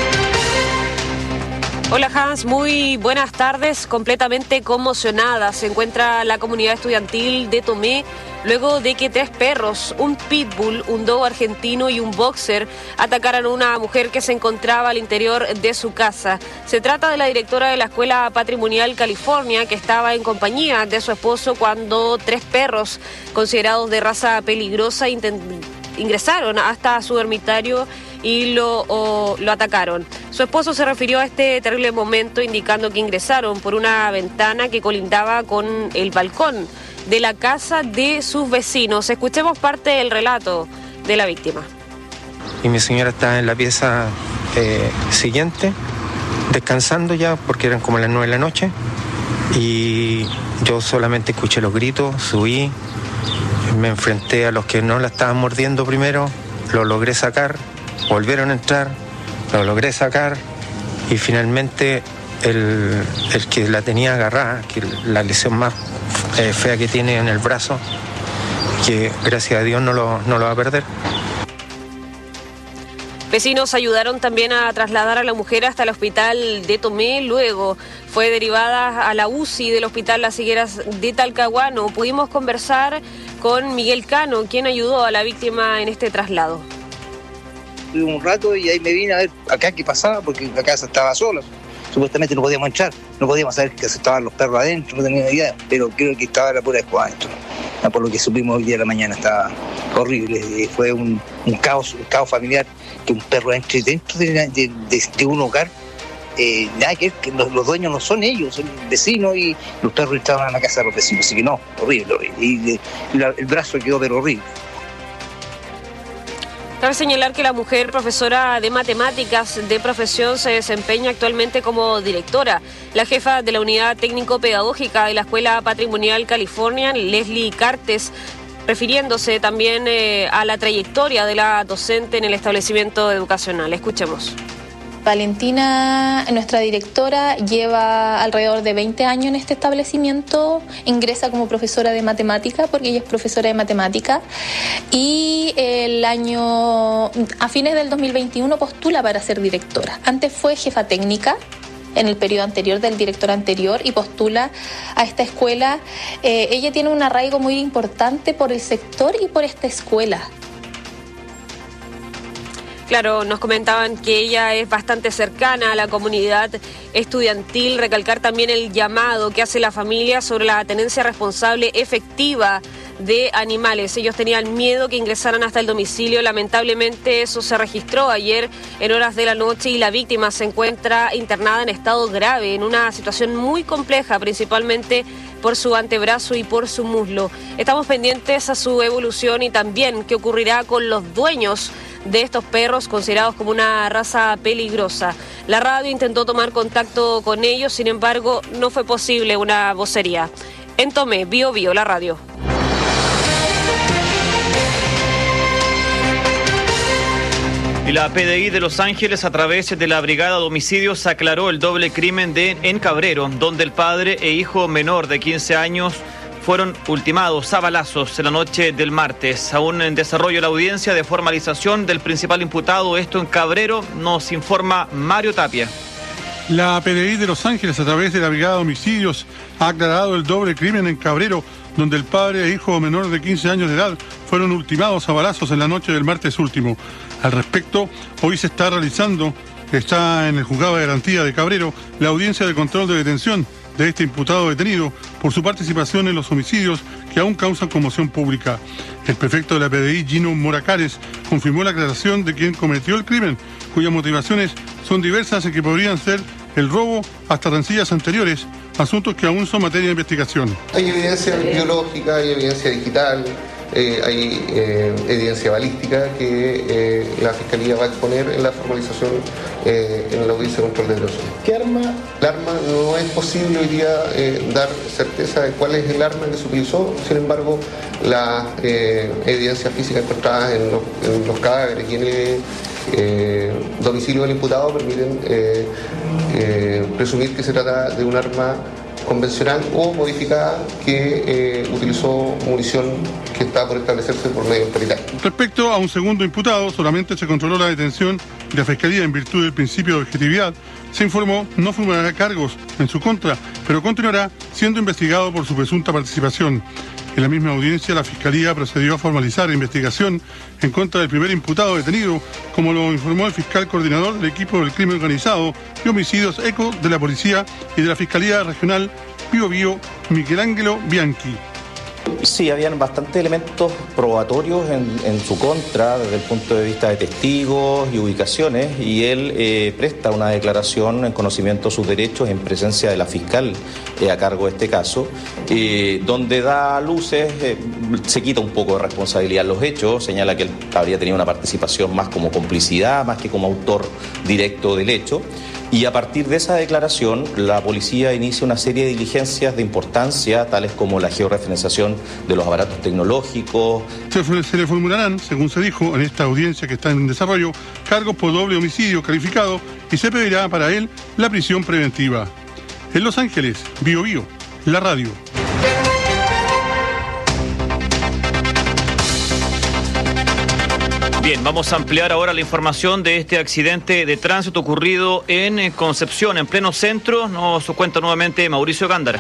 S15: Hola Hans, muy buenas tardes. Completamente conmocionada se encuentra la comunidad estudiantil de Tomé luego de que tres perros, un pitbull, un dogo argentino y un boxer atacaran a una mujer que se encontraba al interior de su casa. Se trata de la directora de la Escuela Patrimonial California, que estaba en compañía de su esposo cuando tres perros considerados de raza peligrosa ingresaron hasta su dormitorio y lo, o, lo atacaron. Su esposo se refirió a este terrible momento indicando que ingresaron por una ventana que colindaba con el balcón de la casa de sus vecinos. Escuchemos parte del relato de la víctima.
S18: Y mi señora estaba en la pieza eh, siguiente, descansando ya, porque eran como las nueve de la noche, y yo solamente escuché los gritos, subí, me enfrenté a los que no la estaban mordiendo primero, lo logré sacar, volvieron a entrar, lo logré sacar, y finalmente el, el que la tenía agarrada, que la lesión más eh, fea que tiene en el brazo, que gracias a Dios no lo, no lo va a perder.
S15: Vecinos ayudaron también a trasladar a la mujer hasta el hospital de Tomé, luego fue derivada a la U C I del hospital Las Higueras de Talcahuano. Pudimos conversar con Miguel Cano, quien ayudó a la víctima en este traslado.
S19: Tuve un rato y ahí me vine a ver acá qué pasaba, porque la casa estaba sola. Supuestamente no podíamos entrar, no podíamos saber que estaban los perros adentro, no tenía idea, pero creo que estaba la pura escuadra adentro. Por lo que supimos hoy día de la mañana, estaba horrible. Fue un, un caos, un caos familiar, que un perro entre dentro de, de, de, de un hogar. Eh, nada que, que los, los dueños no son ellos, son vecinos, y los perros estaban en la casa de los vecinos, así que no, horrible, horrible. Y, y la, el brazo quedó pero horrible.
S15: Cabe señalar que la mujer, profesora de matemáticas de profesión, se desempeña actualmente como directora. La jefa de la unidad técnico-pedagógica de la Escuela Patrimonial California, Leslie Cartes, refiriéndose también eh, a la trayectoria de la docente en el establecimiento educacional. Escuchemos.
S20: Valentina, nuestra directora, lleva alrededor de veinte años en este establecimiento, ingresa como profesora de matemática, porque ella es profesora de matemática, y el año, a fines del dos mil veintiuno postula para ser directora. Antes fue jefa técnica en el periodo anterior del director anterior y postula a esta escuela. Eh, ella tiene un arraigo muy importante por el sector y por esta escuela.
S15: Claro, nos comentaban que ella es bastante cercana a la comunidad estudiantil, recalcar también el llamado que hace la familia sobre la tenencia responsable efectiva de animales. Ellos tenían miedo que ingresaran hasta el domicilio. Lamentablemente eso se registró ayer en horas de la noche y la víctima se encuentra internada en estado grave, en una situación muy compleja, principalmente por su antebrazo y por su muslo. Estamos pendientes a su evolución y también qué ocurrirá con los dueños de estos perros considerados como una raza peligrosa. La radio intentó tomar contacto con ellos, sin embargo, no fue posible una vocería. En Tomé, Bio Bio, la radio.
S16: Y la P D I de Los Ángeles, a través de la Brigada de Homicidios, aclaró el doble crimen de en Cabrero, donde el padre e hijo menor de quince años fueron ultimados a balazos en la noche del martes. Aún en desarrollo la audiencia de formalización del principal imputado, esto en Cabrero, nos informa Mario Tapia.
S21: La P D I de Los Ángeles, a través de la Brigada de Homicidios, ha aclarado el doble crimen en Cabrero, donde el padre e hijo menor de quince años de edad fueron ultimados a balazos en la noche del martes último. Al respecto, hoy se está realizando, está en el juzgado de garantía de Cabrero, la audiencia de control de detención de este imputado detenido por su participación en los homicidios que aún causan conmoción pública. El prefecto de la P D I, Gino Moracares, confirmó la aclaración de quien cometió el crimen, cuyas motivaciones son diversas y que podrían ser el robo hasta rencillas anteriores, asuntos que aún son materia de investigación.
S25: Hay evidencia biológica, hay evidencia digital, eh, hay eh, evidencia balística que eh, la Fiscalía va a exponer en la formalización eh, en la audiencia de control de detención. ¿Qué arma? El arma no es posible hoy día eh, dar certeza de cuál es el arma que se utilizó, sin embargo, la eh, evidencia física encontrada en los, en los cadáveres y en el eh, domicilio del imputado permiten eh, eh, presumir que se trata de un arma convencional o modificada que eh, utilizó munición que está por establecerse por medio autoritario.
S21: Respecto a un segundo imputado, solamente se controló la detención de la Fiscalía en virtud del principio de objetividad. Se informó no formulará cargos en su contra, pero continuará siendo investigado por su presunta participación. En la misma audiencia, la Fiscalía procedió a formalizar investigación en contra del primer imputado detenido, como lo informó el fiscal coordinador del equipo del crimen organizado y homicidios ECO de la Policía y de la Fiscalía Regional Bio Bio, Miguel Ángelo Bianchi.
S1: Sí, habían bastantes elementos probatorios en, en su contra desde el punto de vista de testigos y ubicaciones, y él eh, presta una declaración en conocimiento de sus derechos en presencia de la fiscal eh, a cargo de este caso, eh, donde da luces, eh, se quita un poco de responsabilidad en los hechos, señala que él habría tenido una participación más como complicidad, más que como autor directo del hecho. Y a partir de esa declaración, la policía inicia una serie de diligencias de importancia, tales como la georreferenciación de los aparatos tecnológicos.
S21: Se, se le formularán, según se dijo en esta audiencia que está en desarrollo, cargos por doble homicidio calificado y se pedirá para él la prisión preventiva. En Los Ángeles, Bio Bio, la radio.
S16: Bien, vamos a ampliar ahora la información de este accidente de tránsito ocurrido en Concepción, en pleno centro. Nos cuenta nuevamente Mauricio Gándara.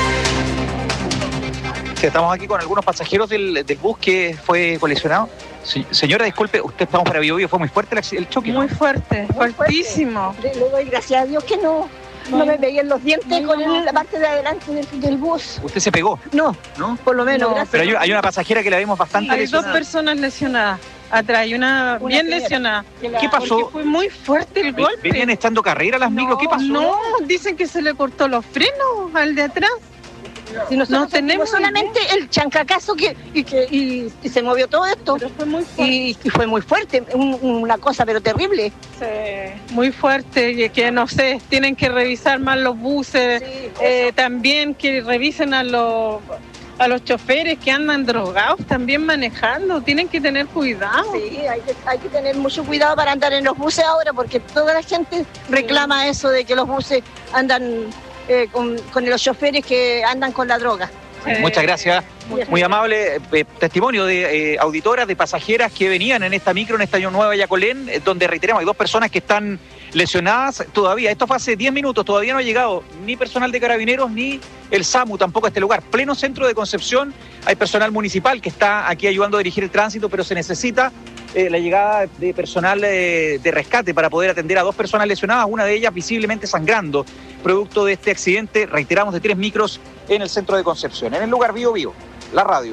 S12: Sí, estamos aquí con algunos pasajeros del, del bus que fue colisionado. Sí, señora, disculpe, usted estamos para Bio Bio, ¿fue muy fuerte el, el choque?
S5: Muy fuerte, muy fuertísimo. Fuerte. Le doy gracias a Dios que no, no me pegué en los dientes no, con el, la parte de adelante del, del bus.
S12: ¿Usted se pegó?
S5: No,
S12: ¿no?
S5: Por lo menos,
S12: no,
S5: gracias.
S12: Pero hay, hay una pasajera que la vemos bastante
S5: hay
S12: lesionada.
S5: Hay dos personas lesionadas. Atrás hay una, una bien señora. lesionada.
S12: ¿Qué pasó?
S5: Porque fue muy fuerte el golpe.
S12: ¿Venían echando carrera las micros?
S5: No,
S12: ¿Qué pasó?
S5: No, dicen que se le cortó los frenos al de atrás. Si nosotros no tenemos solamente el chancacazo que, y, que y, y se movió todo esto. Pero fue muy fuerte. Y, y fue muy fuerte, un, una cosa pero terrible. Sí, muy fuerte, y que no sé, tienen que revisar más los buses, sí, eh, también que revisen a los... a los choferes que andan drogados también manejando, tienen que tener cuidado. Sí, hay que, hay que tener mucho cuidado para andar en los buses ahora, porque toda la gente reclama sí. eso de que los buses andan eh, con, con los choferes que andan con la droga.
S12: Sí. Muchas gracias. Muy amable eh, testimonio de eh, auditoras, de pasajeras que venían en esta micro, en esta Nueva Yacolén, eh, donde reiteramos, hay dos personas que están lesionadas todavía. Esto fue hace diez minutos, todavía no ha llegado ni personal de Carabineros ni el SAMU tampoco a este lugar. Pleno centro de Concepción, hay personal municipal que está aquí ayudando a dirigir el tránsito, pero se necesita eh, la llegada de personal eh, de rescate para poder atender a dos personas lesionadas, una de ellas visiblemente sangrando, producto de este accidente, reiteramos, de tres micros en el centro de Concepción. En el lugar Bio Bio, la radio.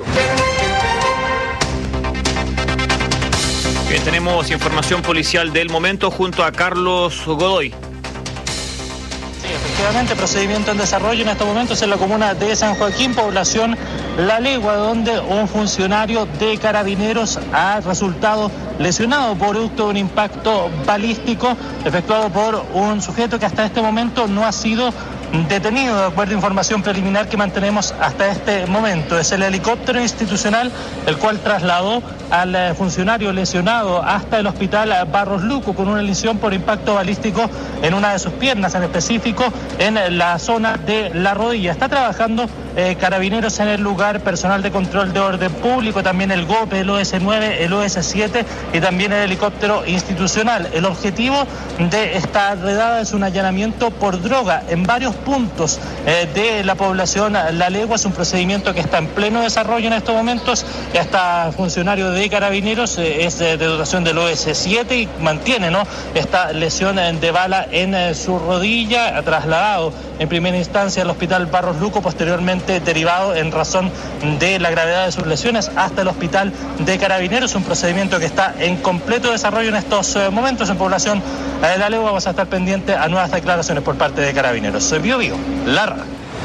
S16: Bien, tenemos información policial del momento junto a Carlos Godoy.
S17: Sí, efectivamente, procedimiento en desarrollo en estos momentos en la comuna de San Joaquín, población La Legua, donde un funcionario de Carabineros ha resultado lesionado producto de un impacto balístico efectuado por un sujeto que hasta este momento no ha sido detenido, de acuerdo a información preliminar que mantenemos hasta este momento. Es el helicóptero institucional el cual trasladó al funcionario lesionado hasta el hospital Barros Luco con una lesión por impacto balístico en una de sus piernas, en específico en la zona de la rodilla. Está trabajando eh, Carabineros en el lugar, personal de control de orden público, también el GOPE, el O S nueve, el O S siete y también el helicóptero institucional. El objetivo de esta redada es un allanamiento por droga en varios puntos eh, de la población La Legua. Es un procedimiento que está en pleno desarrollo en estos momentos. Esta funcionario de Carabineros eh, es de, de dotación del O S siete y mantiene, ¿no?, esta lesión eh, de bala en eh, su rodilla, trasladado en primera instancia al hospital Barros Luco, posteriormente derivado en razón de la gravedad de sus lesiones hasta el hospital de Carabineros. Un procedimiento que está en completo desarrollo en estos eh, momentos en población de La Legua. Vamos a estar pendientes a nuevas declaraciones por parte de Carabineros. Soy Bio Bio, Lara.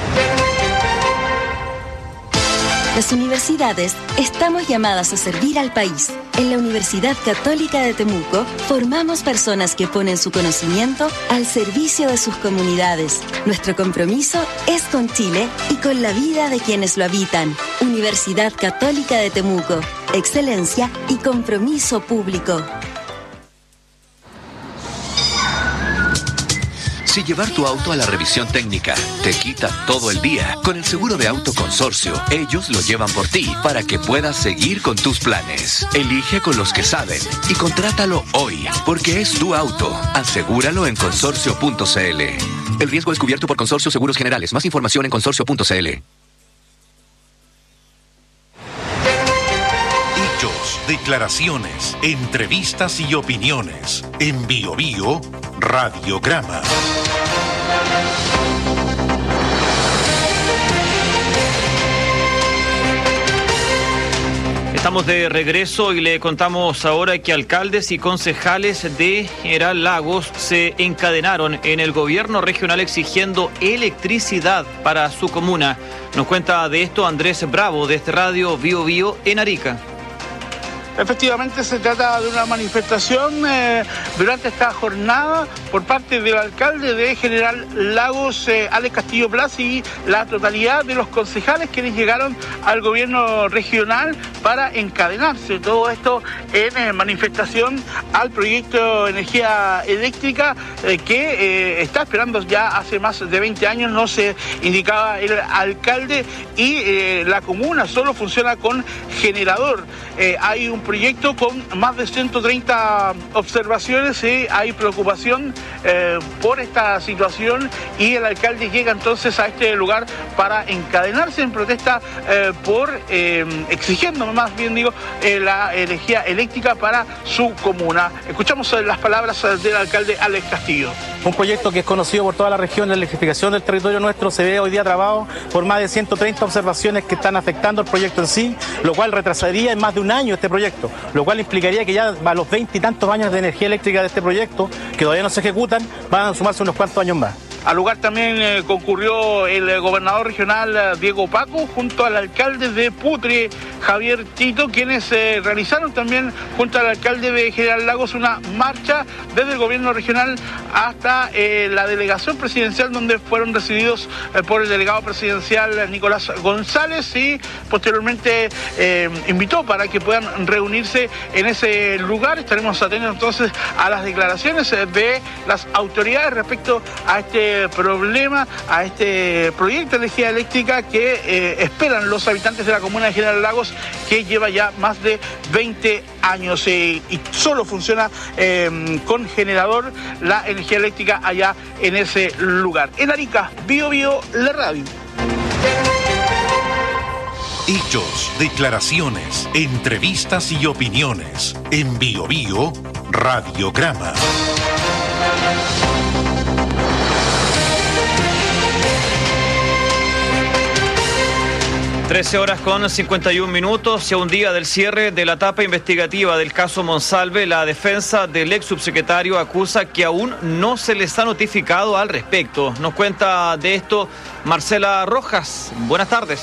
S23: Las universidades estamos llamadas a servir al país. En la Universidad Católica de Temuco formamos personas que ponen su conocimiento al servicio de sus comunidades. Nuestro compromiso es con Chile y con la vida de quienes lo habitan. Universidad Católica de Temuco. Excelencia y compromiso público.
S14: Si llevar tu auto a la revisión técnica te quita todo el día, con el seguro de auto Consorcio, ellos lo llevan por ti para que puedas seguir con tus planes. Elige con los que saben y contrátalo hoy, porque es tu auto. Asegúralo en consorcio punto c l. El riesgo es cubierto por Consorcio Seguros Generales. Más información en consorcio punto c l.
S3: Declaraciones, entrevistas y opiniones. En Bio Bio, Radiograma.
S16: Estamos de regreso y le contamos ahora que alcaldes y concejales de General Lagos se encadenaron en el gobierno regional exigiendo electricidad para su comuna. Nos cuenta de esto Andrés Bravo, desde Radio Bio Bio en Arica.
S4: Efectivamente se trata de una manifestación eh, durante esta jornada por parte del alcalde de General Lagos, eh, Alex Castillo Blas, y la totalidad de los concejales quienes llegaron al gobierno regional para encadenarse. Todo esto en eh, manifestación al proyecto de energía eléctrica eh, que eh, está esperando ya hace más de veinte años, no se indicaba el alcalde, y eh, la comuna solo funciona con generador. Eh, hay un proyecto con más de ciento treinta observaciones y hay preocupación eh, por esta situación, y el alcalde llega entonces a este lugar para encadenarse en protesta eh, por eh, exigiendo, más bien digo, eh, la energía eléctrica para su comuna. Escuchamos las palabras del alcalde Alex Castillo.
S7: Un proyecto que es conocido por toda la región, de electrificación del territorio nuestro, se ve hoy día trabado por más de ciento treinta observaciones que están afectando el proyecto en sí, lo cual retrasaría en más de un año este proyecto, lo cual implicaría que ya a los veinte y tantos años de energía eléctrica de este proyecto, que todavía no se ejecutan, van a sumarse unos cuantos años más.
S4: Al lugar también eh, concurrió el eh, gobernador regional eh, Diego Paco junto al alcalde de Putre, Javier Tito, quienes eh, realizaron también junto al alcalde de General Lagos una marcha desde el gobierno regional hasta eh, la delegación presidencial, donde fueron recibidos eh, por el delegado presidencial Nicolás González, y posteriormente eh, invitó para que puedan reunirse en ese lugar. Estaremos atentos entonces a las declaraciones eh, de las autoridades respecto a este problema, a este proyecto de energía eléctrica que eh, esperan los habitantes de la comuna de General Lagos, que lleva ya más de veinte años eh, y solo funciona eh, con generador la energía eléctrica allá en ese lugar. En Arica, Bio Bio, la radio.
S3: Hechos, declaraciones, entrevistas y opiniones. En Bio Bio, Radiograma.
S16: trece horas con cincuenta y un minutos, y a un día del cierre de la etapa investigativa del caso Monsalve, la defensa del ex subsecretario acusa que aún no se les ha notificado al respecto. Nos cuenta de esto Marcela Rojas. Buenas tardes.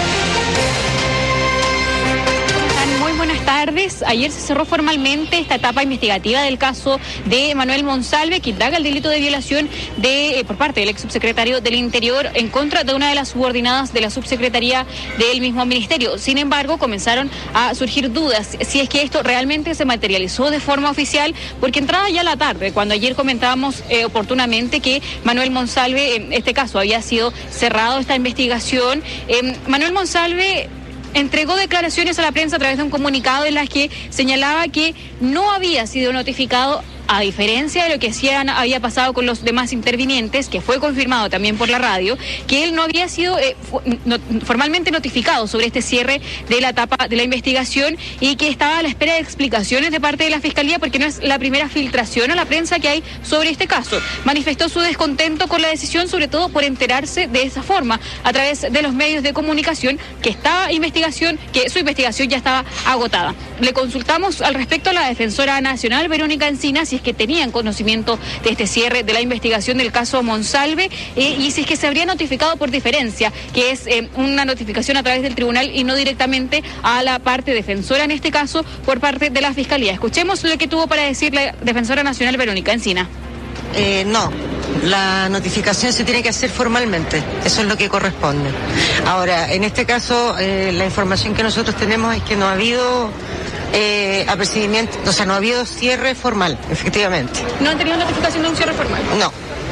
S10: Buenas tardes. Ayer se cerró formalmente esta etapa investigativa del caso de Manuel Monsalve, que indaga el delito de violación de, eh, por parte del ex subsecretario del Interior en contra de una de las subordinadas de la subsecretaría del mismo ministerio. Sin embargo, comenzaron a surgir dudas si es que esto realmente se materializó de forma oficial, porque entrada ya la tarde, cuando ayer comentábamos eh, oportunamente que Manuel Monsalve, en este caso, había sido cerrado esta investigación. Eh, Manuel Monsalve entregó declaraciones a la prensa a través de un comunicado en las que señalaba que no había sido notificado, a diferencia de lo que hacían, había pasado con los demás intervinientes, que fue confirmado también por la radio, que él no había sido eh, no, formalmente notificado sobre este cierre de la etapa de la investigación, y que estaba a la espera de explicaciones de parte de la Fiscalía, porque no es la primera filtración a la prensa que hay sobre este caso. Manifestó su descontento con la decisión, sobre todo por enterarse de esa forma, a través de los medios de comunicación, que estaba investigación, que su investigación ya estaba agotada. Le consultamos al respecto a la defensora nacional, Verónica Encina, si es que tenían conocimiento de este cierre de la investigación del caso Monsalve, eh, y si es que se habría notificado por diferencia, que es eh, una notificación a través del tribunal y no directamente a la parte defensora, en este caso por parte de la Fiscalía. Escuchemos lo que tuvo para decir la defensora nacional, Verónica Encina.
S22: Eh, no, la notificación se tiene que hacer formalmente, eso es lo que corresponde. Ahora, en este caso, eh, la información que nosotros tenemos es que no ha habido eh, apercibimiento, o sea, no ha habido cierre formal, efectivamente.
S10: ¿No han tenido notificación de un cierre formal?
S22: No.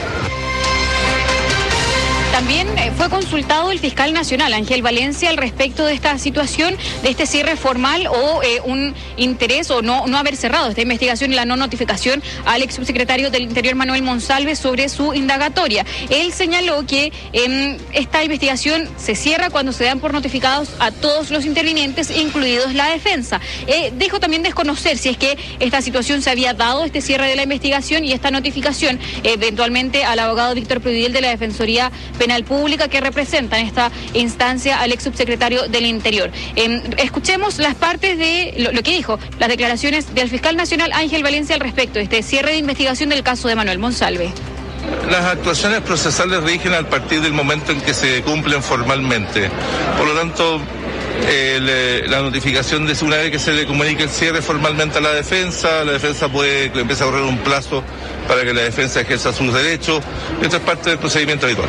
S10: También fue consultado el fiscal nacional, Ángel Valencia, al respecto de esta situación, de este cierre formal o eh, un interés o no, no haber cerrado esta investigación y la no notificación al ex subsecretario del Interior, Manuel Monsalve, sobre su indagatoria. Él señaló que eh, esta investigación se cierra cuando se dan por notificados a todos los intervinientes, incluidos la defensa. Eh, dijo también desconocer si es que esta situación se había dado, este cierre de la investigación y esta notificación, eh, eventualmente al abogado Víctor Prudil de la Defensoría Penal Penal Pública que representa en esta instancia al ex subsecretario del Interior. Eh, escuchemos las partes de lo, lo que dijo, las declaraciones del fiscal nacional Ángel Valencia al respecto de este cierre de investigación del caso de Manuel Monsalve.
S6: Las actuaciones procesales rigen a partir del momento en que se cumplen formalmente. Por lo tanto, eh, le, la notificación de una vez que se le comunique el cierre formalmente a la defensa, la defensa puede empezar a correr un plazo para que la defensa ejerza sus derechos. Esto es parte del procedimiento habitual.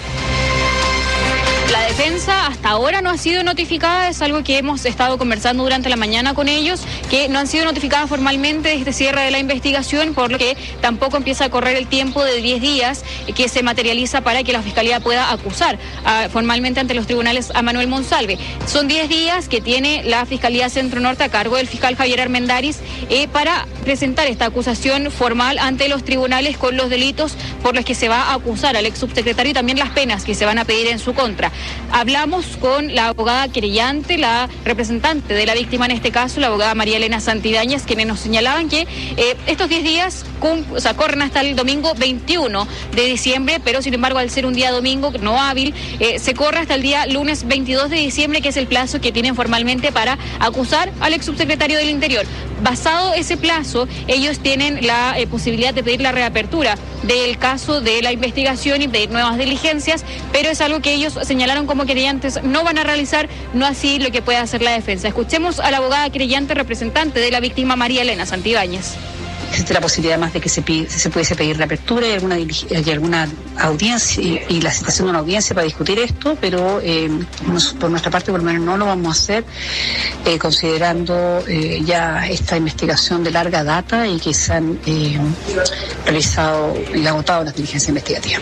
S10: La defensa hasta ahora no ha sido notificada, es algo que hemos estado conversando durante la mañana con ellos, que no han sido notificadas formalmente de este cierre de la investigación, por lo que tampoco empieza a correr el tiempo de diez días que se materializa para que la Fiscalía pueda acusar uh, formalmente ante los tribunales a Manuel Monsalve. Son diez días que tiene la Fiscalía Centro Norte a cargo del fiscal Javier Armendáriz eh, para presentar esta acusación formal ante los tribunales con los delitos por los que se va a acusar al ex subsecretario y también las penas que se van a pedir en su contra. Hablamos con la abogada querellante, la representante de la víctima en este caso, la abogada María Elena Santibáñez, quienes nos señalaban que eh, estos diez días o sea, corren hasta el domingo veintiuno de diciembre, pero sin embargo al ser un día domingo no hábil, eh, se corre hasta el día lunes veintidós de diciembre, que es el plazo que tienen formalmente para acusar al ex subsecretario del Interior. Basado ese plazo, ellos tienen la eh, posibilidad de pedir la reapertura del caso de la investigación y pedir nuevas diligencias, pero es algo que ellos señalaron como querellantes no van a realizar, no así lo que puede hacer la defensa. Escuchemos a la abogada querellante representante de la víctima, María Elena Santibáñez.
S8: Existe la posibilidad más de que se, pide, se pudiese pedir reapertura y alguna, y alguna audiencia y, y la citación de una audiencia para discutir esto, pero eh, por nuestra parte por lo menos no lo vamos a hacer eh, considerando eh, ya esta investigación de larga data y que se han eh, realizado y agotado las diligencias investigativas.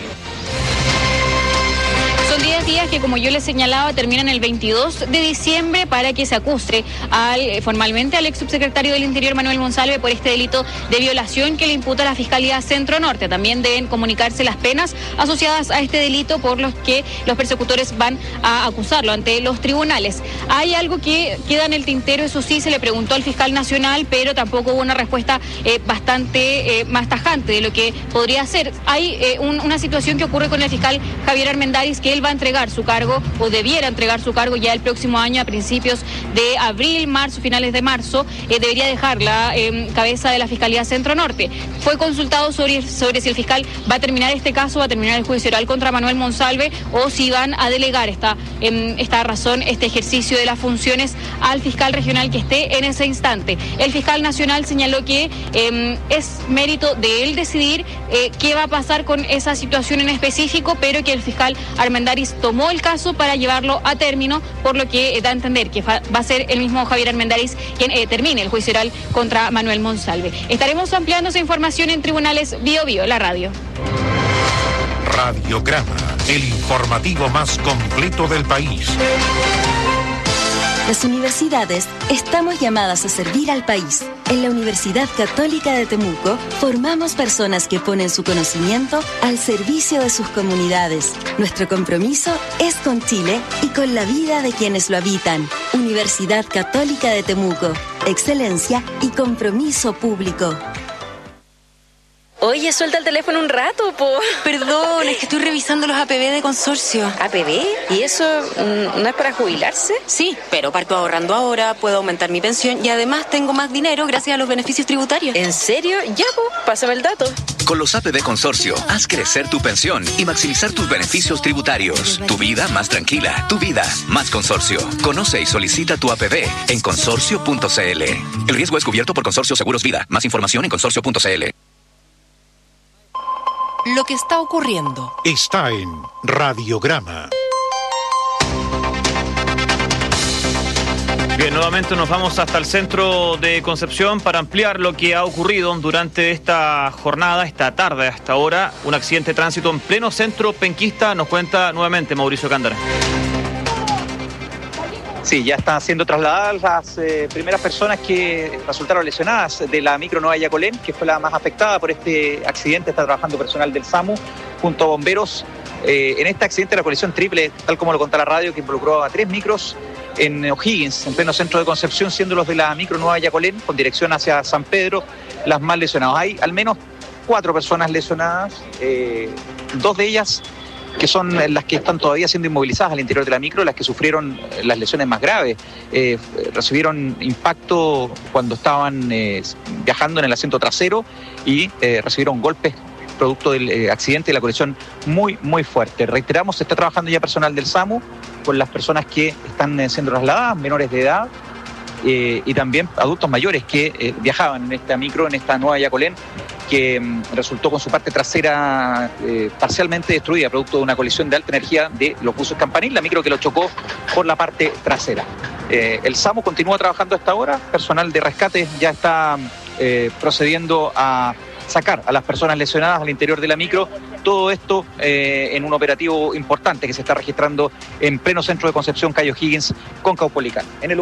S10: Son diez días que, como yo les señalaba, terminan el veintidós de diciembre para que se acuse al, formalmente al ex subsecretario del Interior, Manuel Monsalve, por este delito de violación que le imputa la Fiscalía Centro Norte. También deben comunicarse las penas asociadas a este delito por los que los persecutores van a acusarlo ante los tribunales. Hay algo que queda en el tintero, eso sí, se le preguntó al fiscal nacional, pero tampoco hubo una respuesta eh, bastante eh, más tajante de lo que podría ser. Hay eh, un, una situación que ocurre con el fiscal Javier Armendáriz, que él va a entregar su cargo o debiera entregar su cargo ya el próximo año a principios de abril, marzo, finales de marzo, eh, debería dejar la eh, cabeza de la Fiscalía Centro Norte. Fue consultado sobre, sobre si el fiscal va a terminar este caso, va a terminar el juicio oral contra Manuel Monsalve o si van a delegar esta, eh, esta razón, este ejercicio de las funciones al fiscal regional que esté en ese instante. El fiscal nacional señaló que eh, es mérito de él decidir eh, qué va a pasar con esa situación en específico, pero que el fiscal Armendáriz tomó el caso para llevarlo a término, por lo que eh, da a entender que va a ser el mismo Javier Armendáriz quien eh, termine el juicio oral contra Manuel Monsalve. Estaremos ampliando esa información en Tribunales Bio Bio, la radio.
S3: Radiograma, el informativo más completo del país.
S9: Las universidades estamos llamadas a servir al país. En la Universidad Católica de Temuco formamos personas que ponen su conocimiento al servicio de sus comunidades. Nuestro compromiso es con Chile y con la vida de quienes lo habitan. Universidad Católica de Temuco. Excelencia y compromiso público.
S11: Oye, suelta el teléfono un rato, po.
S24: Perdón, es que estoy revisando los A P B de consorcio.
S11: ¿A P B? ¿Y eso mm, no es para jubilarse?
S24: Sí, pero parto ahorrando ahora, puedo aumentar mi pensión y además tengo más dinero gracias a los beneficios tributarios.
S11: ¿En serio? Ya, po, pásame el dato.
S14: Con los A P B Consorcio, haz crecer tu pensión y maximizar tus beneficios tributarios. Tu vida más tranquila, tu vida más consorcio. Conoce y solicita tu A P B en consorcio punto c l. El riesgo es cubierto por Consorcio Seguros Vida. Más información en consorcio punto c l.
S2: Lo que está ocurriendo
S3: está en Radiograma.
S16: Bien, nuevamente nos vamos hasta el centro de Concepción para ampliar lo que ha ocurrido durante esta jornada, esta tarde, hasta ahora. Un accidente de tránsito en pleno centro penquista, nos cuenta nuevamente Mauricio Cándara.
S12: Sí, ya están siendo trasladadas las eh, primeras personas que resultaron lesionadas de la micro Nueva Yacolén, que fue la más afectada por este accidente. Está trabajando personal del SAMU junto a bomberos. Eh, en este accidente, la colisión triple, tal como lo contó la radio, que involucró a tres micros en O'Higgins, en pleno centro de Concepción, siendo los de la micro Nueva Yacolén, con dirección hacia San Pedro, las más lesionadas. Hay al menos cuatro personas lesionadas, eh, dos de ellas que son las que están todavía siendo inmovilizadas al interior de la micro, las que sufrieron las lesiones más graves. Eh, recibieron impacto cuando estaban eh, viajando en el asiento trasero y eh, recibieron golpes producto del eh, accidente de la colisión muy, muy fuerte. Reiteramos, se está trabajando ya personal del SAMU con las personas que están eh, siendo trasladadas, menores de edad, eh, y también adultos mayores que eh, viajaban en esta micro, en esta nueva Yacolén, que mm, resultó con su parte trasera eh, parcialmente destruida, producto de una colisión de alta energía de los buses Campanil, la micro que lo chocó por la parte trasera. Eh, el SAMU continúa trabajando a esta hora, personal de rescate ya está eh, procediendo a sacar a las personas lesionadas al interior de la micro, todo esto eh, en un operativo importante que se está registrando en pleno centro de Concepción, Cayo Higgins, con Caupolicán. En el